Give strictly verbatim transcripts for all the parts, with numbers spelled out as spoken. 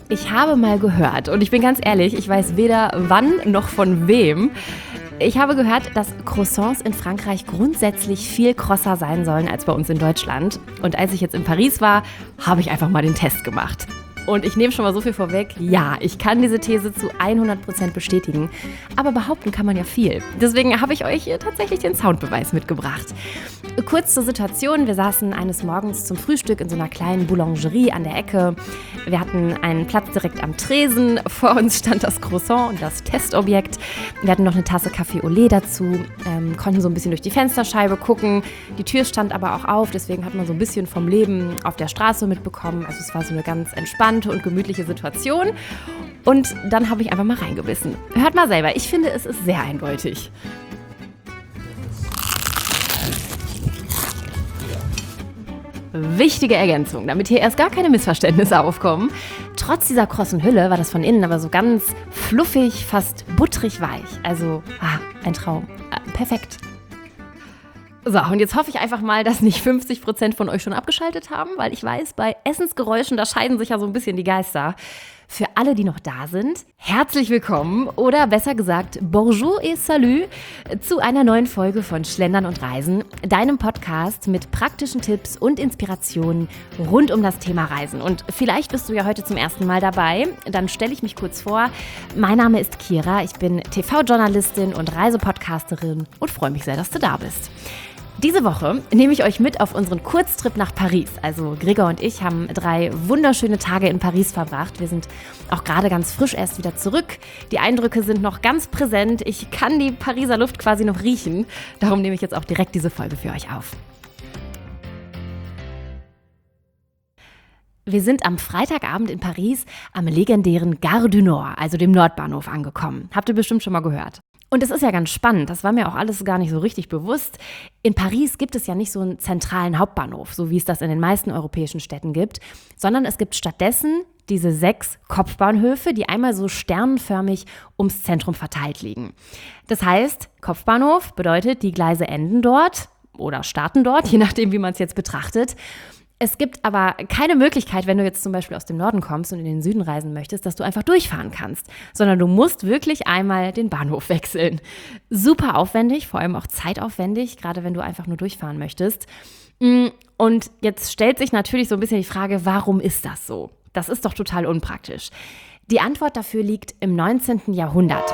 Ich habe mal gehört, und ich bin ganz ehrlich, ich weiß weder wann noch von wem. Ich habe gehört, dass Croissants in Frankreich grundsätzlich viel krosser sein sollen als bei uns in Deutschland. Und als ich jetzt in Paris war, habe ich einfach mal den Test gemacht. Und ich nehme schon mal so viel vorweg, ja, ich kann diese These zu hundert Prozent bestätigen. Aber behaupten kann man ja viel. Deswegen habe ich euch tatsächlich den Soundbeweis mitgebracht. Kurz zur Situation, wir saßen eines Morgens zum Frühstück in so einer kleinen Boulangerie an der Ecke. Wir hatten einen Platz direkt am Tresen, vor uns stand das Croissant und das Testobjekt. Wir hatten noch eine Tasse Café au lait dazu, ähm, konnten so ein bisschen durch die Fensterscheibe gucken. Die Tür stand aber auch auf, deswegen hat man so ein bisschen vom Leben auf der Straße mitbekommen. Also es war so eine ganz entspannte und gemütliche Situation. Und dann habe ich einfach mal reingebissen. Hört mal selber, ich finde, es ist sehr eindeutig. Wichtige Ergänzung, damit hier erst gar keine Missverständnisse aufkommen. Trotz dieser krossen Hülle war das von innen aber so ganz fluffig, fast butterig weich. Also, ah, ein Traum. Ah, perfekt. So, und jetzt hoffe ich einfach mal, dass nicht fünfzig Prozent von euch schon abgeschaltet haben, weil ich weiß, bei Essensgeräuschen, da scheiden sich ja so ein bisschen die Geister. Für alle, die noch da sind, herzlich willkommen oder besser gesagt Bonjour et Salut zu einer neuen Folge von Schlendern und Reisen, deinem Podcast mit praktischen Tipps und Inspirationen rund um das Thema Reisen. Und vielleicht bist du ja heute zum ersten Mal dabei, dann stelle ich mich kurz vor. Mein Name ist Kira, ich bin T V-Journalistin und Reisepodcasterin und freue mich sehr, dass du da bist. Diese Woche nehme ich euch mit auf unseren Kurztrip nach Paris. Also Gregor und ich haben drei wunderschöne Tage in Paris verbracht. Wir sind auch gerade ganz frisch erst wieder zurück. Die Eindrücke sind noch ganz präsent. Ich kann die Pariser Luft quasi noch riechen. Darum nehme ich jetzt auch direkt diese Folge für euch auf. Wir sind am Freitagabend in Paris am legendären Gare du Nord, also dem Nordbahnhof, angekommen. Habt ihr bestimmt schon mal gehört. Und es ist ja ganz spannend, das war mir auch alles gar nicht so richtig bewusst. In Paris gibt es ja nicht so einen zentralen Hauptbahnhof, so wie es das in den meisten europäischen Städten gibt, sondern es gibt stattdessen diese sechs Kopfbahnhöfe, die einmal so sternenförmig ums Zentrum verteilt liegen. Das heißt, Kopfbahnhof bedeutet, die Gleise enden dort oder starten dort, je nachdem, wie man es jetzt betrachtet. Es gibt aber keine Möglichkeit, wenn du jetzt zum Beispiel aus dem Norden kommst und in den Süden reisen möchtest, dass du einfach durchfahren kannst, sondern du musst wirklich einmal den Bahnhof wechseln. Super aufwendig, vor allem auch zeitaufwendig, gerade wenn du einfach nur durchfahren möchtest. Und jetzt stellt sich natürlich so ein bisschen die Frage, warum ist das so? Das ist doch total unpraktisch. Die Antwort dafür liegt im neunzehnten Jahrhundert.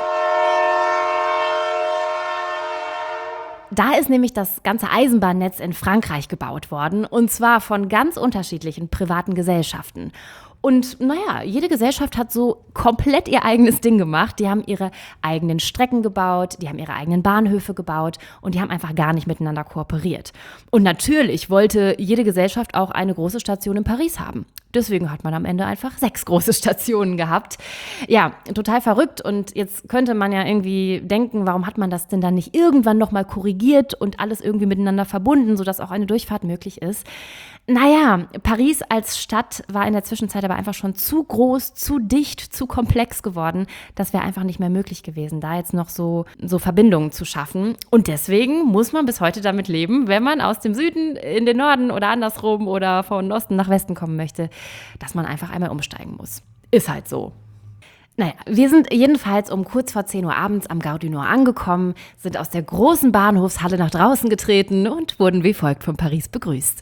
Da ist nämlich das ganze Eisenbahnnetz in Frankreich gebaut worden, und zwar von ganz unterschiedlichen privaten Gesellschaften. Und naja, jede Gesellschaft hat so komplett ihr eigenes Ding gemacht. Die haben ihre eigenen Strecken gebaut, die haben ihre eigenen Bahnhöfe gebaut und die haben einfach gar nicht miteinander kooperiert. Und natürlich wollte jede Gesellschaft auch eine große Station in Paris haben. Deswegen hat man am Ende einfach sechs große Stationen gehabt. Ja, total verrückt. Und jetzt könnte man ja irgendwie denken, warum hat man das denn dann nicht irgendwann nochmal korrigiert und alles irgendwie miteinander verbunden, sodass auch eine Durchfahrt möglich ist? Naja, Paris als Stadt war in der Zwischenzeit aber einfach schon zu groß, zu dicht, zu komplex geworden. Das wäre einfach nicht mehr möglich gewesen, da jetzt noch so, so Verbindungen zu schaffen. Und deswegen muss man bis heute damit leben, wenn man aus dem Süden in den Norden oder andersrum oder von Osten nach Westen kommen möchte, dass man einfach einmal umsteigen muss. Ist halt so. Naja, wir sind jedenfalls um kurz vor zehn Uhr abends am Gare du Nord angekommen, sind aus der großen Bahnhofshalle nach draußen getreten und wurden wie folgt von Paris begrüßt.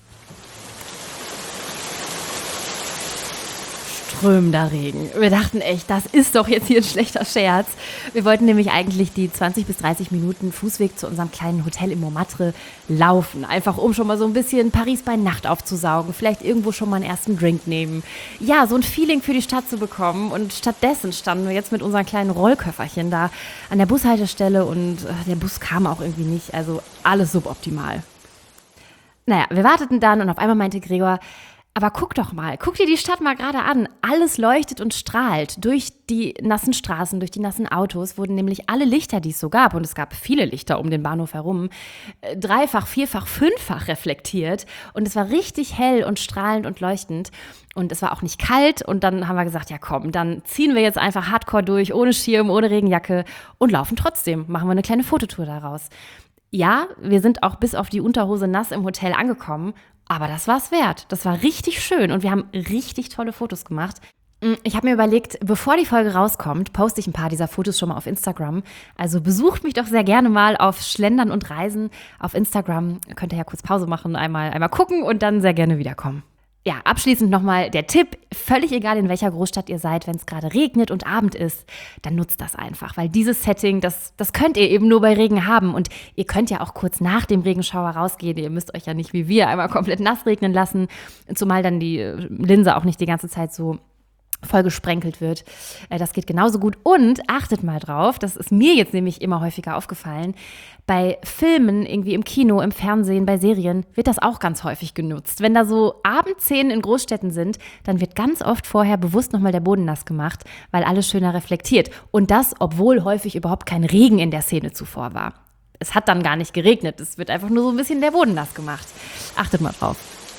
Strömender Regen. Wir dachten echt, das ist doch jetzt hier ein schlechter Scherz. Wir wollten nämlich eigentlich die zwanzig bis dreißig Minuten Fußweg zu unserem kleinen Hotel in Montmartre laufen. Einfach um schon mal so ein bisschen Paris bei Nacht aufzusaugen. Vielleicht irgendwo schon mal einen ersten Drink nehmen. Ja, so ein Feeling für die Stadt zu bekommen. Und stattdessen standen wir jetzt mit unseren kleinen Rollköfferchen da an der Bushaltestelle und äh, der Bus kam auch irgendwie nicht. Also alles suboptimal. Naja, wir warteten dann und auf einmal meinte Gregor, aber guck doch mal, guck dir die Stadt mal gerade an. Alles leuchtet und strahlt. Durch die nassen Straßen, durch die nassen Autos wurden nämlich alle Lichter, die es so gab, und es gab viele Lichter um den Bahnhof herum, dreifach, vierfach, fünffach reflektiert. Und es war richtig hell und strahlend und leuchtend. Und es war auch nicht kalt. Und dann haben wir gesagt, ja komm, dann ziehen wir jetzt einfach hardcore durch, ohne Schirm, ohne Regenjacke und laufen trotzdem. Machen wir eine kleine Fototour daraus. Ja, wir sind auch bis auf die Unterhose nass im Hotel angekommen. Aber das war's wert. Das war richtig schön und wir haben richtig tolle Fotos gemacht. Ich habe mir überlegt, bevor die Folge rauskommt, poste ich ein paar dieser Fotos schon mal auf Instagram. Also besucht mich doch sehr gerne mal auf Schlendern und Reisen auf Instagram. Könnt ihr ja kurz Pause machen, einmal, einmal gucken und dann sehr gerne wiederkommen. Ja, abschließend nochmal der Tipp, völlig egal in welcher Großstadt ihr seid, wenn es gerade regnet und Abend ist, dann nutzt das einfach, weil dieses Setting, das, das könnt ihr eben nur bei Regen haben und ihr könnt ja auch kurz nach dem Regenschauer rausgehen, ihr müsst euch ja nicht wie wir einmal komplett nass regnen lassen, zumal dann die Linse auch nicht die ganze Zeit so voll gesprenkelt wird. Das geht genauso gut. Und achtet mal drauf, das ist mir jetzt nämlich immer häufiger aufgefallen, bei Filmen, irgendwie im Kino, im Fernsehen, bei Serien, wird das auch ganz häufig genutzt. Wenn da so Abendszenen in Großstädten sind, dann wird ganz oft vorher bewusst nochmal der Boden nass gemacht, weil alles schöner reflektiert. Und das, obwohl häufig überhaupt kein Regen in der Szene zuvor war. Es hat dann gar nicht geregnet, es wird einfach nur so ein bisschen der Boden nass gemacht. Achtet mal drauf.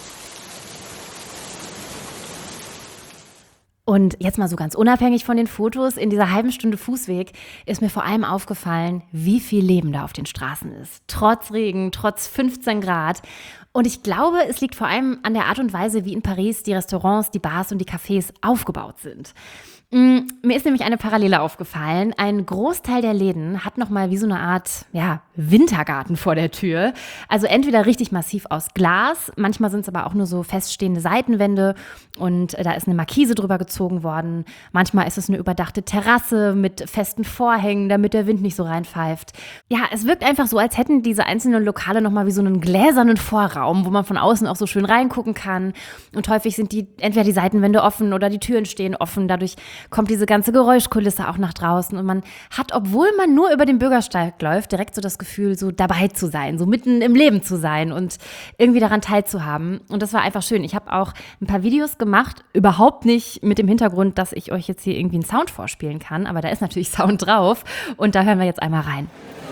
Und jetzt mal so ganz unabhängig von den Fotos, in dieser halben Stunde Fußweg ist mir vor allem aufgefallen, wie viel Leben da auf den Straßen ist. Trotz Regen, trotz fünfzehn Grad. Und ich glaube, es liegt vor allem an der Art und Weise, wie in Paris die Restaurants, die Bars und die Cafés aufgebaut sind. Mir ist nämlich eine Parallele aufgefallen. Ein Großteil der Läden hat nochmal wie so eine Art, ja, Wintergarten vor der Tür. Also entweder richtig massiv aus Glas, manchmal sind es aber auch nur so feststehende Seitenwände und da ist eine Markise drüber gezogen worden. Manchmal ist es eine überdachte Terrasse mit festen Vorhängen, damit der Wind nicht so reinpfeift. Ja, es wirkt einfach so, als hätten diese einzelnen Lokale nochmal wie so einen gläsernen Vorraum, wo man von außen auch so schön reingucken kann. Und häufig sind die entweder die Seitenwände offen oder die Türen stehen offen. Dadurch kommt diese ganze Geräuschkulisse auch nach draußen und man hat, obwohl man nur über den Bürgersteig läuft, direkt so das Gefühl, so dabei zu sein, so mitten im Leben zu sein und irgendwie daran teilzuhaben. Und das war einfach schön. Ich habe auch ein paar Videos gemacht, überhaupt nicht mit dem Hintergrund, dass ich euch jetzt hier irgendwie einen Sound vorspielen kann, aber da ist natürlich Sound drauf und da hören wir jetzt einmal rein.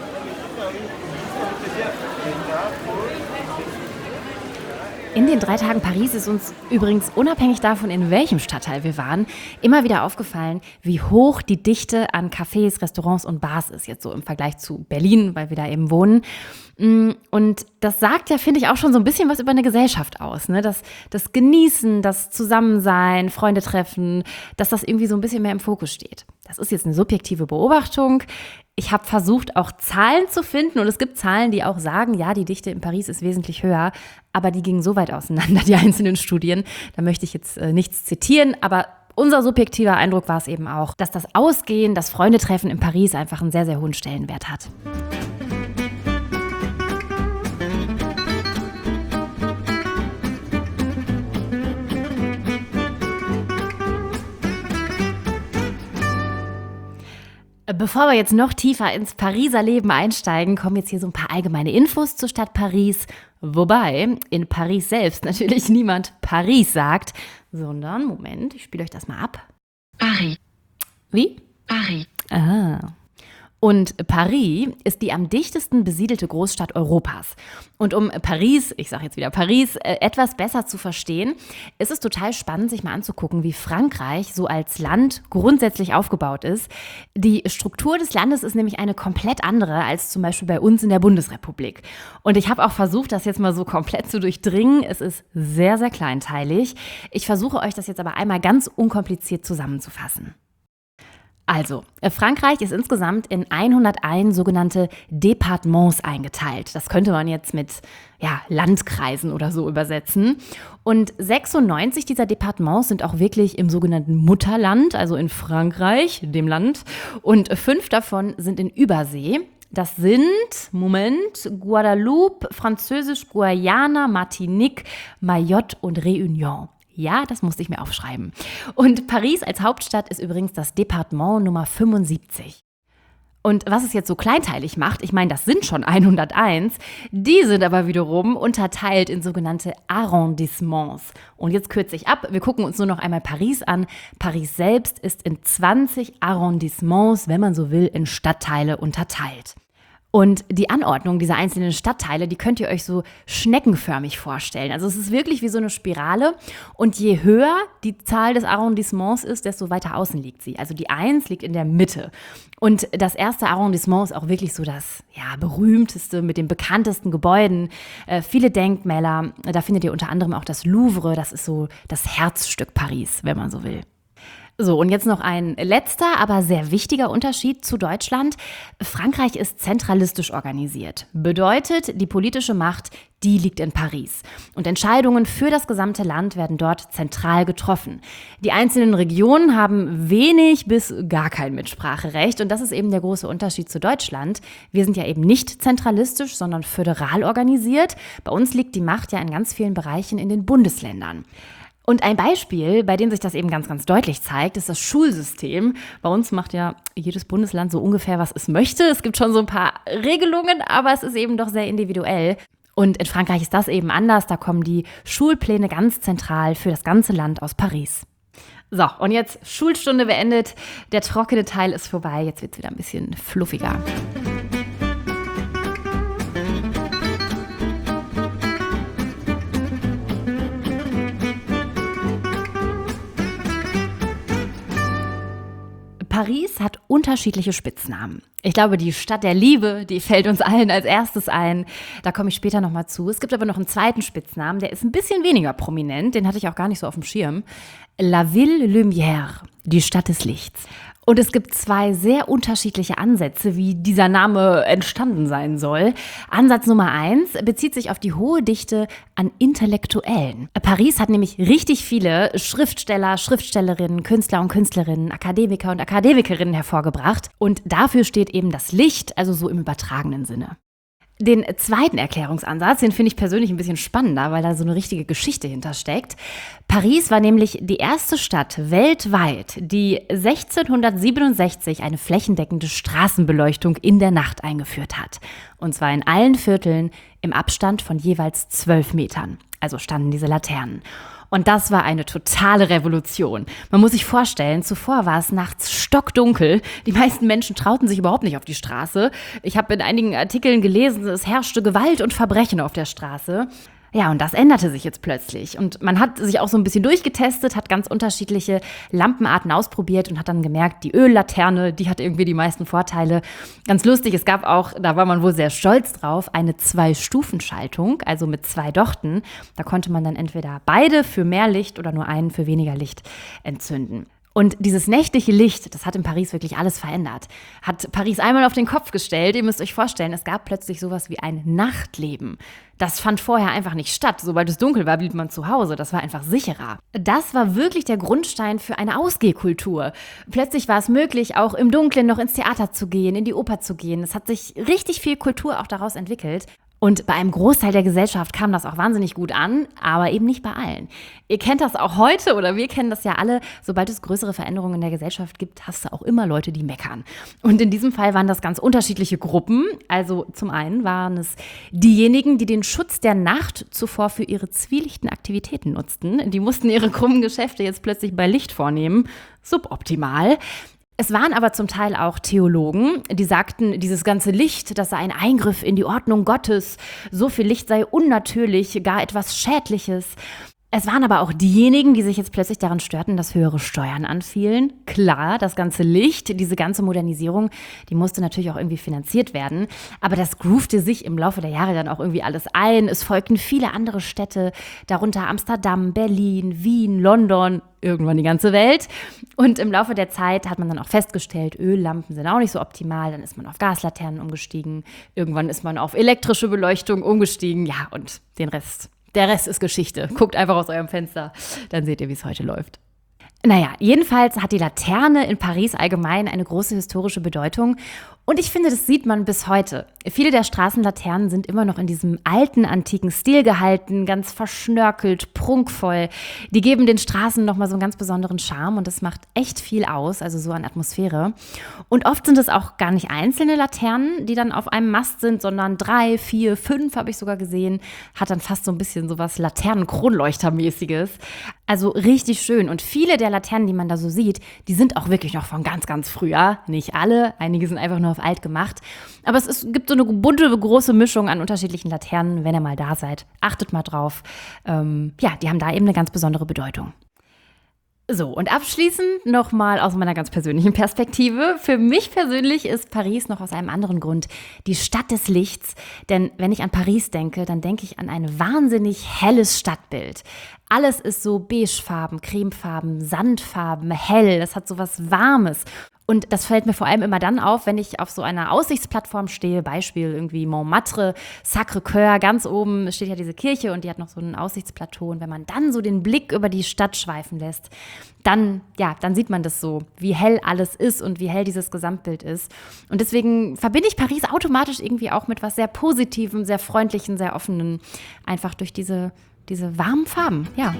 In den drei Tagen Paris ist uns übrigens unabhängig davon, in welchem Stadtteil wir waren, immer wieder aufgefallen, wie hoch die Dichte an Cafés, Restaurants und Bars ist, jetzt so im Vergleich zu Berlin, weil wir da eben wohnen. Und das sagt ja, finde ich, auch schon so ein bisschen was über eine Gesellschaft aus, ne? Das, das Genießen, das Zusammensein, Freunde treffen, dass das irgendwie so ein bisschen mehr im Fokus steht. Das ist jetzt eine subjektive Beobachtung. Ich habe versucht, auch Zahlen zu finden und es gibt Zahlen, die auch sagen, ja, die Dichte in Paris ist wesentlich höher, aber die gingen so weit auseinander, die einzelnen Studien. Da möchte ich jetzt äh, nichts zitieren, aber unser subjektiver Eindruck war es eben auch, dass das Ausgehen, das Freundetreffen in Paris einfach einen sehr, sehr hohen Stellenwert hat. Bevor wir jetzt noch tiefer ins Pariser Leben einsteigen, kommen jetzt hier so ein paar allgemeine Infos zur Stadt Paris. Wobei in Paris selbst natürlich niemand Paris sagt, sondern, Moment, ich spiele euch das mal ab. Paris. Wie? Paris. Ah. Und Paris ist die am dichtesten besiedelte Großstadt Europas. Und um Paris, ich sage jetzt wieder Paris, etwas besser zu verstehen, ist es total spannend, sich mal anzugucken, wie Frankreich so als Land grundsätzlich aufgebaut ist. Die Struktur des Landes ist nämlich eine komplett andere als zum Beispiel bei uns in der Bundesrepublik. Und ich habe auch versucht, das jetzt mal so komplett zu durchdringen. Es ist sehr, sehr kleinteilig. Ich versuche euch das jetzt aber einmal ganz unkompliziert zusammenzufassen. Also, Frankreich ist insgesamt in hunderteins sogenannte Départements eingeteilt. Das könnte man jetzt mit ja, Landkreisen oder so übersetzen. Und sechsundneunzig dieser Départements sind auch wirklich im sogenannten Mutterland, also in Frankreich, dem Land. Und fünf davon sind in Übersee. Das sind, Moment, Guadeloupe, Französisch Guayana, Martinique, Mayotte und Réunion. Ja, das musste ich mir aufschreiben. Und Paris als Hauptstadt ist übrigens das Departement Nummer fünfundsiebzig. Und was es jetzt so kleinteilig macht, ich meine, das sind schon hunderteins, die sind aber wiederum unterteilt in sogenannte Arrondissements. Und jetzt kürze ich ab, wir gucken uns nur noch einmal Paris an. Paris selbst ist in zwanzig Arrondissements, wenn man so will, in Stadtteile unterteilt. Und die Anordnung dieser einzelnen Stadtteile, die könnt ihr euch so schneckenförmig vorstellen. Also es ist wirklich wie so eine Spirale und je höher die Zahl des Arrondissements ist, desto weiter außen liegt sie. Also die eins liegt in der Mitte. Und das erste Arrondissement ist auch wirklich so das ja, berühmteste mit den bekanntesten Gebäuden. Äh, viele Denkmäler, da findet ihr unter anderem auch das Louvre, das ist so das Herzstück Paris, wenn man so will. So, und jetzt noch ein letzter, aber sehr wichtiger Unterschied zu Deutschland. Frankreich ist zentralistisch organisiert. Bedeutet, die politische Macht, die liegt in Paris. Und Entscheidungen für das gesamte Land werden dort zentral getroffen. Die einzelnen Regionen haben wenig bis gar kein Mitspracherecht. Und das ist eben der große Unterschied zu Deutschland. Wir sind ja eben nicht zentralistisch, sondern föderal organisiert. Bei uns liegt die Macht ja in ganz vielen Bereichen in den Bundesländern. Und ein Beispiel, bei dem sich das eben ganz, ganz deutlich zeigt, ist das Schulsystem. Bei uns macht ja jedes Bundesland so ungefähr, was es möchte. Es gibt schon so ein paar Regelungen, aber es ist eben doch sehr individuell. Und in Frankreich ist das eben anders. Da kommen die Schulpläne ganz zentral für das ganze Land aus Paris. So, und jetzt Schulstunde beendet. Der trockene Teil ist vorbei. Jetzt wird es wieder ein bisschen fluffiger. Paris hat unterschiedliche Spitznamen. Ich glaube, die Stadt der Liebe, die fällt uns allen als erstes ein. Da komme ich später nochmal zu. Es gibt aber noch einen zweiten Spitznamen, der ist ein bisschen weniger prominent. Den hatte ich auch gar nicht so auf dem Schirm. La Ville Lumière, die Stadt des Lichts. Und es gibt zwei sehr unterschiedliche Ansätze, wie dieser Name entstanden sein soll. Ansatz Nummer eins bezieht sich auf die hohe Dichte an Intellektuellen. Paris hat nämlich richtig viele Schriftsteller, Schriftstellerinnen, Künstler und Künstlerinnen, Akademiker und Akademikerinnen hervorgebracht. Und dafür steht eben das Licht, also so im übertragenen Sinne. Den zweiten Erklärungsansatz, den finde ich persönlich ein bisschen spannender, weil da so eine richtige Geschichte hintersteckt. Paris war nämlich die erste Stadt weltweit, die sechzehnhundertsiebenundsechzig eine flächendeckende Straßenbeleuchtung in der Nacht eingeführt hat. Und zwar in allen Vierteln im Abstand von jeweils zwölf Metern. Also standen diese Laternen. Und das war eine totale Revolution. Man muss sich vorstellen, zuvor war es nachts stockdunkel. Die meisten Menschen trauten sich überhaupt nicht auf die Straße. Ich habe in einigen Artikeln gelesen, es herrschte Gewalt und Verbrechen auf der Straße. Ja, und das änderte sich jetzt plötzlich. Und man hat sich auch so ein bisschen durchgetestet, hat ganz unterschiedliche Lampenarten ausprobiert und hat dann gemerkt, die Öllaterne, die hat irgendwie die meisten Vorteile. Ganz lustig, es gab auch, da war man wohl sehr stolz drauf, eine Zwei-Stufen-Schaltung, also mit zwei Dochten. Da konnte man dann entweder beide für mehr Licht oder nur einen für weniger Licht entzünden. Und dieses nächtliche Licht, das hat in Paris wirklich alles verändert. Hat Paris einmal auf den Kopf gestellt. Ihr müsst euch vorstellen, es gab plötzlich sowas wie ein Nachtleben. Das fand vorher einfach nicht statt. Sobald es dunkel war, blieb man zu Hause. Das war einfach sicherer. Das war wirklich der Grundstein für eine Ausgehkultur. Plötzlich war es möglich, auch im Dunkeln noch ins Theater zu gehen, in die Oper zu gehen. Es hat sich richtig viel Kultur auch daraus entwickelt. Und bei einem Großteil der Gesellschaft kam das auch wahnsinnig gut an, aber eben nicht bei allen. Ihr kennt das auch heute oder wir kennen das ja alle. Sobald es größere Veränderungen in der Gesellschaft gibt, hast du auch immer Leute, die meckern. Und in diesem Fall waren das ganz unterschiedliche Gruppen. Also zum einen waren es diejenigen, die den Schutz der Nacht zuvor für ihre zwielichten Aktivitäten nutzten. Die mussten ihre krummen Geschäfte jetzt plötzlich bei Licht vornehmen. Suboptimal. Es waren aber zum Teil auch Theologen, die sagten, dieses ganze Licht, das sei ein Eingriff in die Ordnung Gottes, so viel Licht sei unnatürlich, gar etwas Schädliches. Es waren aber auch diejenigen, die sich jetzt plötzlich daran störten, dass höhere Steuern anfielen. Klar, das ganze Licht, diese ganze Modernisierung, die musste natürlich auch irgendwie finanziert werden. Aber das groovte sich im Laufe der Jahre dann auch irgendwie alles ein. Es folgten viele andere Städte, darunter Amsterdam, Berlin, Wien, London, irgendwann die ganze Welt. Und im Laufe der Zeit hat man dann auch festgestellt, Öllampen sind auch nicht so optimal. Dann ist man auf Gaslaternen umgestiegen. Irgendwann ist man auf elektrische Beleuchtung umgestiegen. Ja, und den Rest. Der Rest ist Geschichte. Guckt einfach aus eurem Fenster, dann seht ihr, wie es heute läuft. Naja, jedenfalls hat die Laterne in Paris allgemein eine große historische Bedeutung. Und ich finde, das sieht man bis heute. Viele der Straßenlaternen sind immer noch in diesem alten, antiken Stil gehalten, ganz verschnörkelt, prunkvoll. Die geben den Straßen nochmal so einen ganz besonderen Charme und das macht echt viel aus, also so an Atmosphäre. Und oft sind es auch gar nicht einzelne Laternen, die dann auf einem Mast sind, sondern drei, vier, fünf habe ich sogar gesehen. Hat dann fast so ein bisschen so was Laternen-Kronleuchter-mäßiges. Also richtig schön. Und viele der Laternen, die man da so sieht, die sind auch wirklich noch von ganz, ganz früher. Nicht alle, einige sind einfach nur auf alt gemacht. Aber es ist, gibt so eine bunte, große Mischung an unterschiedlichen Laternen. Wenn ihr mal da seid, achtet mal drauf. Ähm, ja, die haben da eben eine ganz besondere Bedeutung. So, und abschließend nochmal aus meiner ganz persönlichen Perspektive. Für mich persönlich ist Paris noch aus einem anderen Grund die Stadt des Lichts. Denn wenn ich an Paris denke, dann denke ich an ein wahnsinnig helles Stadtbild. Alles ist so beigefarben, cremefarben, sandfarben, hell. Das hat so was Warmes. Und das fällt mir vor allem immer dann auf, wenn ich auf so einer Aussichtsplattform stehe, Beispiel irgendwie Montmartre, Sacré-Cœur, ganz oben steht ja diese Kirche und die hat noch so ein Aussichtsplateau. Und wenn man dann so den Blick über die Stadt schweifen lässt, dann, ja, dann sieht man das so, wie hell alles ist und wie hell dieses Gesamtbild ist. Und deswegen verbinde ich Paris automatisch irgendwie auch mit was sehr Positivem, sehr Freundlichen, sehr Offenen, einfach durch diese, diese warmen Farben, ja.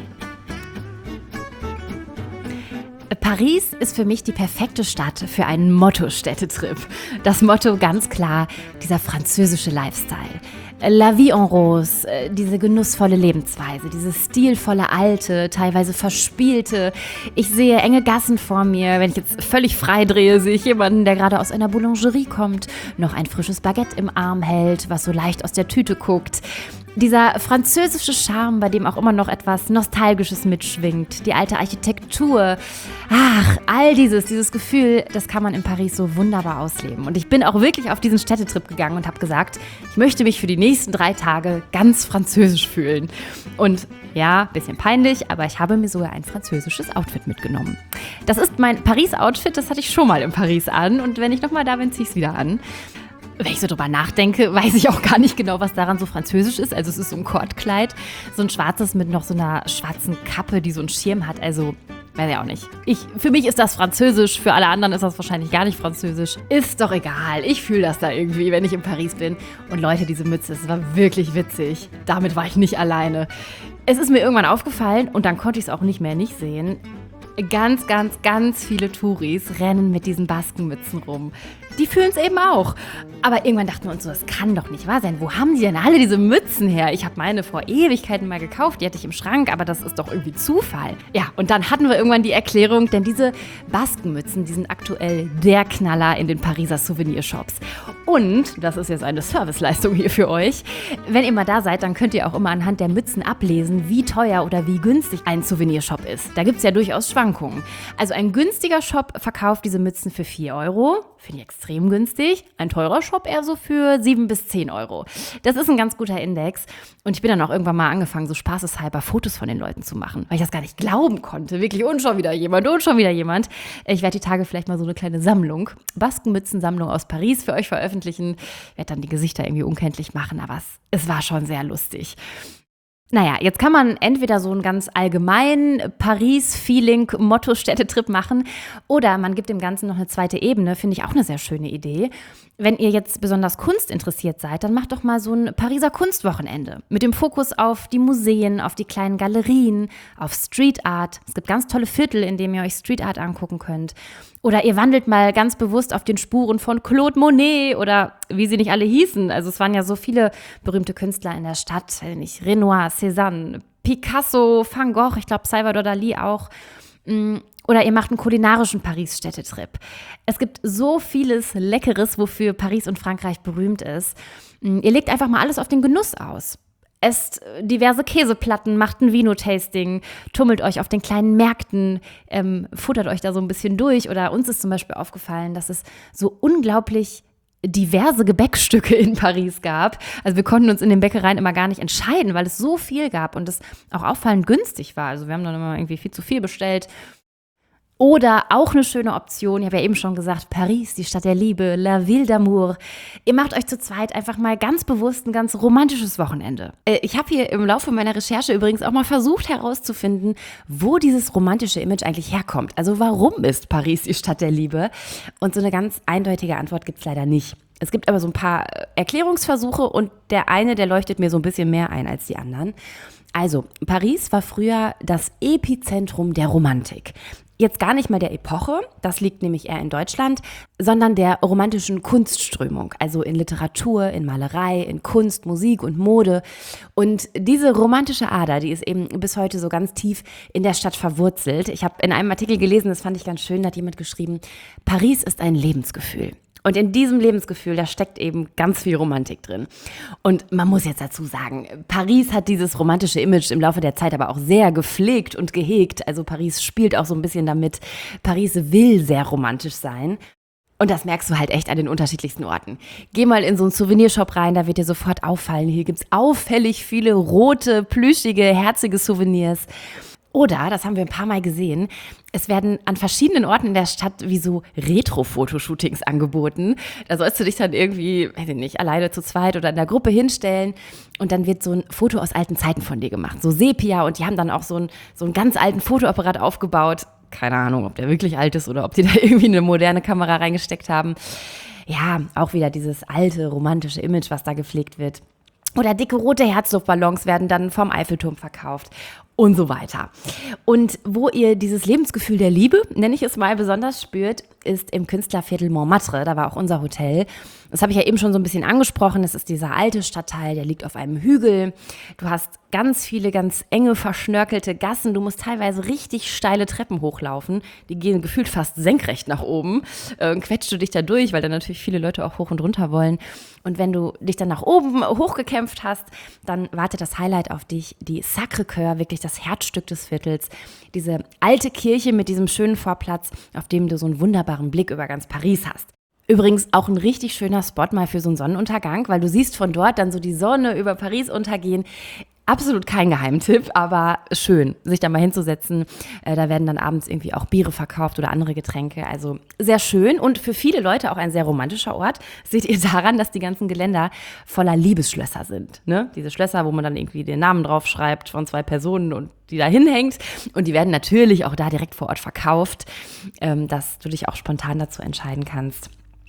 Paris ist für mich die perfekte Stadt für einen Motto-Städtetrip. Das Motto ganz klar, dieser französische Lifestyle. La vie en rose, diese genussvolle Lebensweise, diese stilvolle alte, teilweise verspielte. Ich sehe enge Gassen vor mir. Wenn ich jetzt völlig frei drehe, sehe ich jemanden, der gerade aus einer Boulangerie kommt, noch ein frisches Baguette im Arm hält, was so leicht aus der Tüte guckt. Dieser französische Charme, bei dem auch immer noch etwas Nostalgisches mitschwingt, die alte Architektur, ach, all dieses, dieses Gefühl, das kann man in Paris so wunderbar ausleben. Und ich bin auch wirklich auf diesen Städtetrip gegangen und habe gesagt, ich möchte mich für die nächsten drei Tage ganz französisch fühlen. Und ja, bisschen peinlich, aber ich habe mir sogar ein französisches Outfit mitgenommen. Das ist mein Paris-Outfit, das hatte ich schon mal in Paris an und wenn ich nochmal da bin, ziehe ich es wieder an. Wenn ich so drüber nachdenke, weiß ich auch gar nicht genau, was daran so französisch ist. Also es ist so ein Kordkleid, so ein schwarzes mit noch so einer schwarzen Kappe, die so einen Schirm hat. Also, weiß ich auch nicht. Ich, für mich ist das französisch, für alle anderen ist das wahrscheinlich gar nicht französisch. Ist doch egal, ich fühle das da irgendwie, wenn ich in Paris bin. Und Leute, diese Mütze, es war wirklich witzig. Damit war ich nicht alleine. Es ist mir irgendwann aufgefallen und dann konnte ich es auch nicht mehr nicht sehen. Ganz, ganz, ganz viele Touris rennen mit diesen Baskenmützen rum. Die fühlen es eben auch. Aber irgendwann dachten wir uns so, das kann doch nicht wahr sein. Wo haben die denn alle diese Mützen her? Ich habe meine vor Ewigkeiten mal gekauft, die hatte ich im Schrank, aber das ist doch irgendwie Zufall. Ja, und dann hatten wir irgendwann die Erklärung, denn diese Baskenmützen, die sind aktuell der Knaller in den Pariser Souvenirshops. Und, das ist jetzt eine Serviceleistung hier für euch, wenn ihr mal da seid, dann könnt ihr auch immer anhand der Mützen ablesen, wie teuer oder wie günstig ein Souvenirshop ist. Da gibt es ja durchaus Schwankungen. Also ein günstiger Shop verkauft diese Mützen für vier Euro, finde ich extrem günstig. Ein teurer Shop eher so für sieben bis zehn Euro. Das ist ein ganz guter Index. Und ich bin dann auch irgendwann mal angefangen, so spaßeshalber Fotos von den Leuten zu machen, weil ich das gar nicht glauben konnte. Wirklich, und schon wieder jemand, und schon wieder jemand. Ich werde die Tage vielleicht mal so eine kleine Sammlung, Baskenmützensammlung aus Paris für euch veröffentlichen. Ich werde dann die Gesichter irgendwie unkenntlich machen, aber es, es war schon sehr lustig. Naja, jetzt kann man entweder so einen ganz allgemeinen Paris-Feeling-Motto-Städtetrip machen oder man gibt dem Ganzen noch eine zweite Ebene, finde ich auch eine sehr schöne Idee. Wenn ihr jetzt besonders Kunst interessiert seid, dann macht doch mal so ein Pariser Kunstwochenende mit dem Fokus auf die Museen, auf die kleinen Galerien, auf Street Art. Es gibt ganz tolle Viertel, in denen ihr euch Street Art angucken könnt. Oder ihr wandelt mal ganz bewusst auf den Spuren von Claude Monet oder wie sie nicht alle hießen. Also es waren ja so viele berühmte Künstler in der Stadt, weiß nicht, Renoir, Cézanne, Picasso, Van Gogh, ich glaube Salvador Dalí auch. Oder ihr macht einen kulinarischen Paris-Städtetrip. Es gibt so vieles Leckeres, wofür Paris und Frankreich berühmt ist. Ihr legt einfach mal alles auf den Genuss aus. Esst diverse Käseplatten, macht ein Vino-Tasting, tummelt euch auf den kleinen Märkten, ähm, futtert euch da so ein bisschen durch. Oder uns ist zum Beispiel aufgefallen, dass es so unglaublich diverse Gebäckstücke in Paris gab. Also wir konnten uns in den Bäckereien immer gar nicht entscheiden, weil es so viel gab und es auch auffallend günstig war. Also wir haben dann immer irgendwie viel zu viel bestellt. Oder auch eine schöne Option, ich habe ja eben schon gesagt, Paris, die Stadt der Liebe, La Ville d'Amour. Ihr macht euch zu zweit einfach mal ganz bewusst ein ganz romantisches Wochenende. Ich habe hier im Laufe meiner Recherche übrigens auch mal versucht herauszufinden, wo dieses romantische Image eigentlich herkommt. Also warum ist Paris die Stadt der Liebe? Und so eine ganz eindeutige Antwort gibt es leider nicht. Es gibt aber so ein paar Erklärungsversuche und der eine, der leuchtet mir so ein bisschen mehr ein als die anderen. Also, Paris war früher das Epizentrum der Romantik. Jetzt gar nicht mal der Epoche, das liegt nämlich eher in Deutschland, sondern der romantischen Kunstströmung, also in Literatur, in Malerei, in Kunst, Musik und Mode. Und diese romantische Ader, die ist eben bis heute so ganz tief in der Stadt verwurzelt. Ich habe in einem Artikel gelesen, das fand ich ganz schön, da hat jemand geschrieben, Paris ist ein Lebensgefühl. Und in diesem Lebensgefühl, da steckt eben ganz viel Romantik drin. Und man muss jetzt dazu sagen, Paris hat dieses romantische Image im Laufe der Zeit aber auch sehr gepflegt und gehegt. Also Paris spielt auch so ein bisschen damit. Paris will sehr romantisch sein. Und das merkst du halt echt an den unterschiedlichsten Orten. Geh mal in so einen Souvenirshop rein, da wird dir sofort auffallen, hier gibt's auffällig viele rote, plüschige, herzige Souvenirs. Oder, das haben wir ein paar Mal gesehen, es werden an verschiedenen Orten in der Stadt wie so Retro-Fotoshootings angeboten. Da sollst du dich dann irgendwie, weiß ich nicht, alleine zu zweit oder in der Gruppe hinstellen und dann wird so ein Foto aus alten Zeiten von dir gemacht. So Sepia, und die haben dann auch so einen, so einen ganz alten Fotoapparat aufgebaut. Keine Ahnung, ob der wirklich alt ist oder ob die da irgendwie eine moderne Kamera reingesteckt haben. Ja, auch wieder dieses alte, romantische Image, was da gepflegt wird. Oder dicke rote Herzluftballons werden dann vom Eiffelturm verkauft und so weiter. Und wo ihr dieses Lebensgefühl der Liebe, nenne ich es mal, besonders spürt, ist im Künstlerviertel Montmartre. Da war auch unser Hotel. Das habe ich ja eben schon so ein bisschen angesprochen. Das ist dieser alte Stadtteil, der liegt auf einem Hügel. Du hast ganz viele, ganz enge, verschnörkelte Gassen. Du musst teilweise richtig steile Treppen hochlaufen. Die gehen gefühlt fast senkrecht nach oben. Äh, quetschst du dich da durch, weil da natürlich viele Leute auch hoch und runter wollen. Und wenn du dich dann nach oben hochgekämpft hast, dann wartet das Highlight auf dich, die Sacré-Cœur, wirklich das Herzstück des Viertels. Diese alte Kirche mit diesem schönen Vorplatz, auf dem du so einen wunderbaren Blick über ganz Paris hast. Übrigens auch ein richtig schöner Spot mal für so einen Sonnenuntergang, weil du siehst von dort dann so die Sonne über Paris untergehen. Absolut kein Geheimtipp, aber schön, sich da mal hinzusetzen. Äh, da werden dann abends irgendwie auch Biere verkauft oder andere Getränke. Also sehr schön und für viele Leute auch ein sehr romantischer Ort. Seht ihr daran, dass die ganzen Geländer voller Liebesschlösser sind. Ne? Diese Schlösser, wo man dann irgendwie den Namen draufschreibt von zwei Personen und die da hinhängt. Und die werden natürlich auch da direkt vor Ort verkauft, ähm, dass du dich auch spontan dazu entscheiden kannst.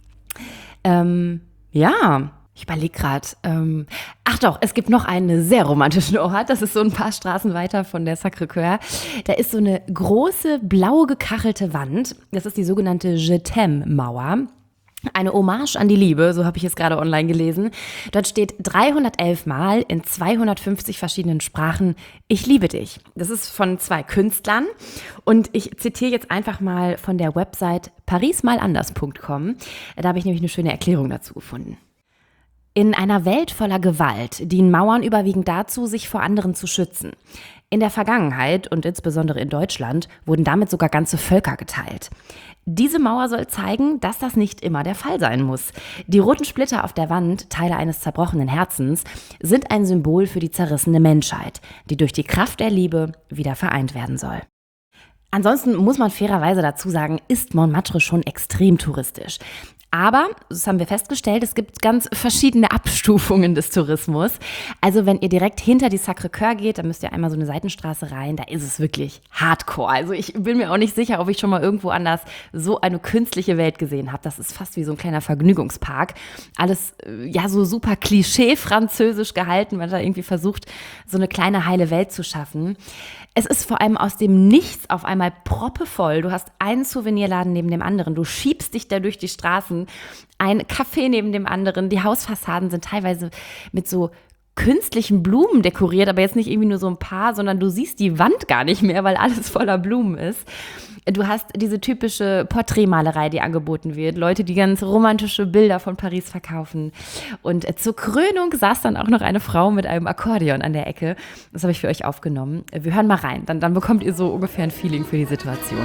Ähm, ja, ich überlege gerade. Ähm, ach doch, es gibt noch einen sehr romantischen Ort. Das ist so ein paar Straßen weiter von der Sacré-Cœur. Da ist so eine große, blau gekachelte Wand. Das ist die sogenannte Je t'aime-Mauer. Eine Hommage an die Liebe, so habe ich es gerade online gelesen. Dort steht dreihundertelf Mal in zweihundertfünfzig verschiedenen Sprachen: Ich liebe dich. Das ist von zwei Künstlern und ich zitiere jetzt einfach mal von der Website paris mal anders punkt com. Da habe ich nämlich eine schöne Erklärung dazu gefunden. In einer Welt voller Gewalt dienen Mauern überwiegend dazu, sich vor anderen zu schützen. In der Vergangenheit und insbesondere in Deutschland wurden damit sogar ganze Völker geteilt. Diese Mauer soll zeigen, dass das nicht immer der Fall sein muss. Die roten Splitter auf der Wand, Teile eines zerbrochenen Herzens, sind ein Symbol für die zerrissene Menschheit, die durch die Kraft der Liebe wieder vereint werden soll. Ansonsten muss man fairerweise dazu sagen, ist Montmartre schon extrem touristisch. Aber, das haben wir festgestellt, es gibt ganz verschiedene Abstufungen des Tourismus. Also wenn ihr direkt hinter die Sacré-Cœur geht, dann müsst ihr einmal so eine Seitenstraße rein, da ist es wirklich hardcore. Also ich bin mir auch nicht sicher, ob ich schon mal irgendwo anders so eine künstliche Welt gesehen habe. Das ist fast wie so ein kleiner Vergnügungspark. Alles ja so super klischee-französisch gehalten, weil da irgendwie versucht, so eine kleine heile Welt zu schaffen. Es ist vor allem aus dem Nichts auf einmal proppevoll. Du hast einen Souvenirladen neben dem anderen. Du schiebst dich da durch die Straßen. Ein Café neben dem anderen. Die Hausfassaden sind teilweise mit so künstlichen Blumen dekoriert, aber jetzt nicht irgendwie nur so ein paar, sondern du siehst die Wand gar nicht mehr, weil alles voller Blumen ist. Du hast diese typische Porträtmalerei, die angeboten wird. Leute, die ganz romantische Bilder von Paris verkaufen. Und zur Krönung saß dann auch noch eine Frau mit einem Akkordeon an der Ecke. Das habe ich für euch aufgenommen. Wir hören mal rein. Dann, dann bekommt ihr so ungefähr ein Feeling für die Situation.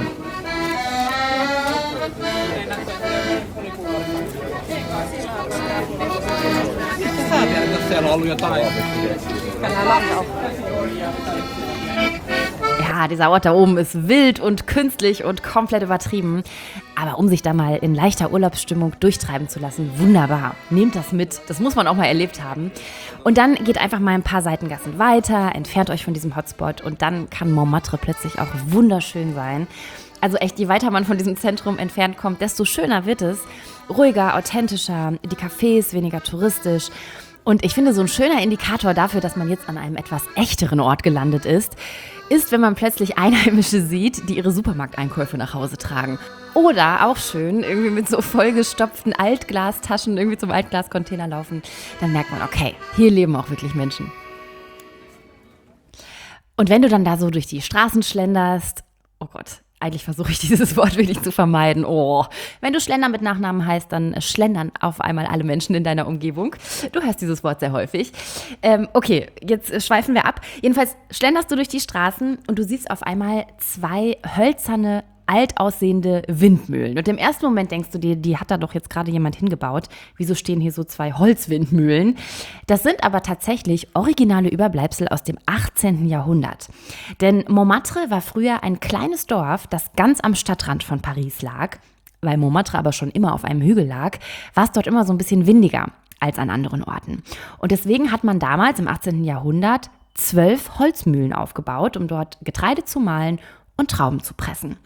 Ja, dieser Ort da oben ist wild und künstlich und komplett übertrieben. Aber um sich da mal in leichter Urlaubsstimmung durchtreiben zu lassen, wunderbar. Nehmt das mit, das muss man auch mal erlebt haben. Und dann geht einfach mal ein paar Seitengassen weiter, entfernt euch von diesem Hotspot und dann kann Montmartre plötzlich auch wunderschön sein. Also echt, je weiter man von diesem Zentrum entfernt kommt, desto schöner wird es. Ruhiger, authentischer, die Cafés weniger touristisch. Und ich finde, so ein schöner Indikator dafür, dass man jetzt an einem etwas echteren Ort gelandet ist, ist, wenn man plötzlich Einheimische sieht, die ihre Supermarkteinkäufe nach Hause tragen. Oder auch schön, irgendwie mit so vollgestopften Altglastaschen irgendwie zum Altglascontainer laufen. Dann merkt man, okay, hier leben auch wirklich Menschen. Und wenn du dann da so durch die Straßen schlenderst, oh Gott, Eigentlich versuche ich dieses Wort wirklich zu vermeiden. Oh, wenn du Schlender mit Nachnamen heißt, dann schlendern auf einmal alle Menschen in deiner Umgebung. Du hörst dieses Wort sehr häufig. Ähm, okay, jetzt schweifen wir ab. Jedenfalls schlenderst du durch die Straßen und du siehst auf einmal zwei hölzerne, alt aussehende Windmühlen. Und im ersten Moment denkst du dir, die hat da doch jetzt gerade jemand hingebaut. Wieso stehen hier so zwei Holzwindmühlen? Das sind aber tatsächlich originale Überbleibsel aus dem achtzehnten Jahrhundert. Denn Montmartre war früher ein kleines Dorf, das ganz am Stadtrand von Paris lag. Weil Montmartre aber schon immer auf einem Hügel lag, war es dort immer so ein bisschen windiger als an anderen Orten. Und deswegen hat man damals im achtzehnten Jahrhundert zwölf Holzmühlen aufgebaut, um dort Getreide zu mahlen und Trauben zu pressen.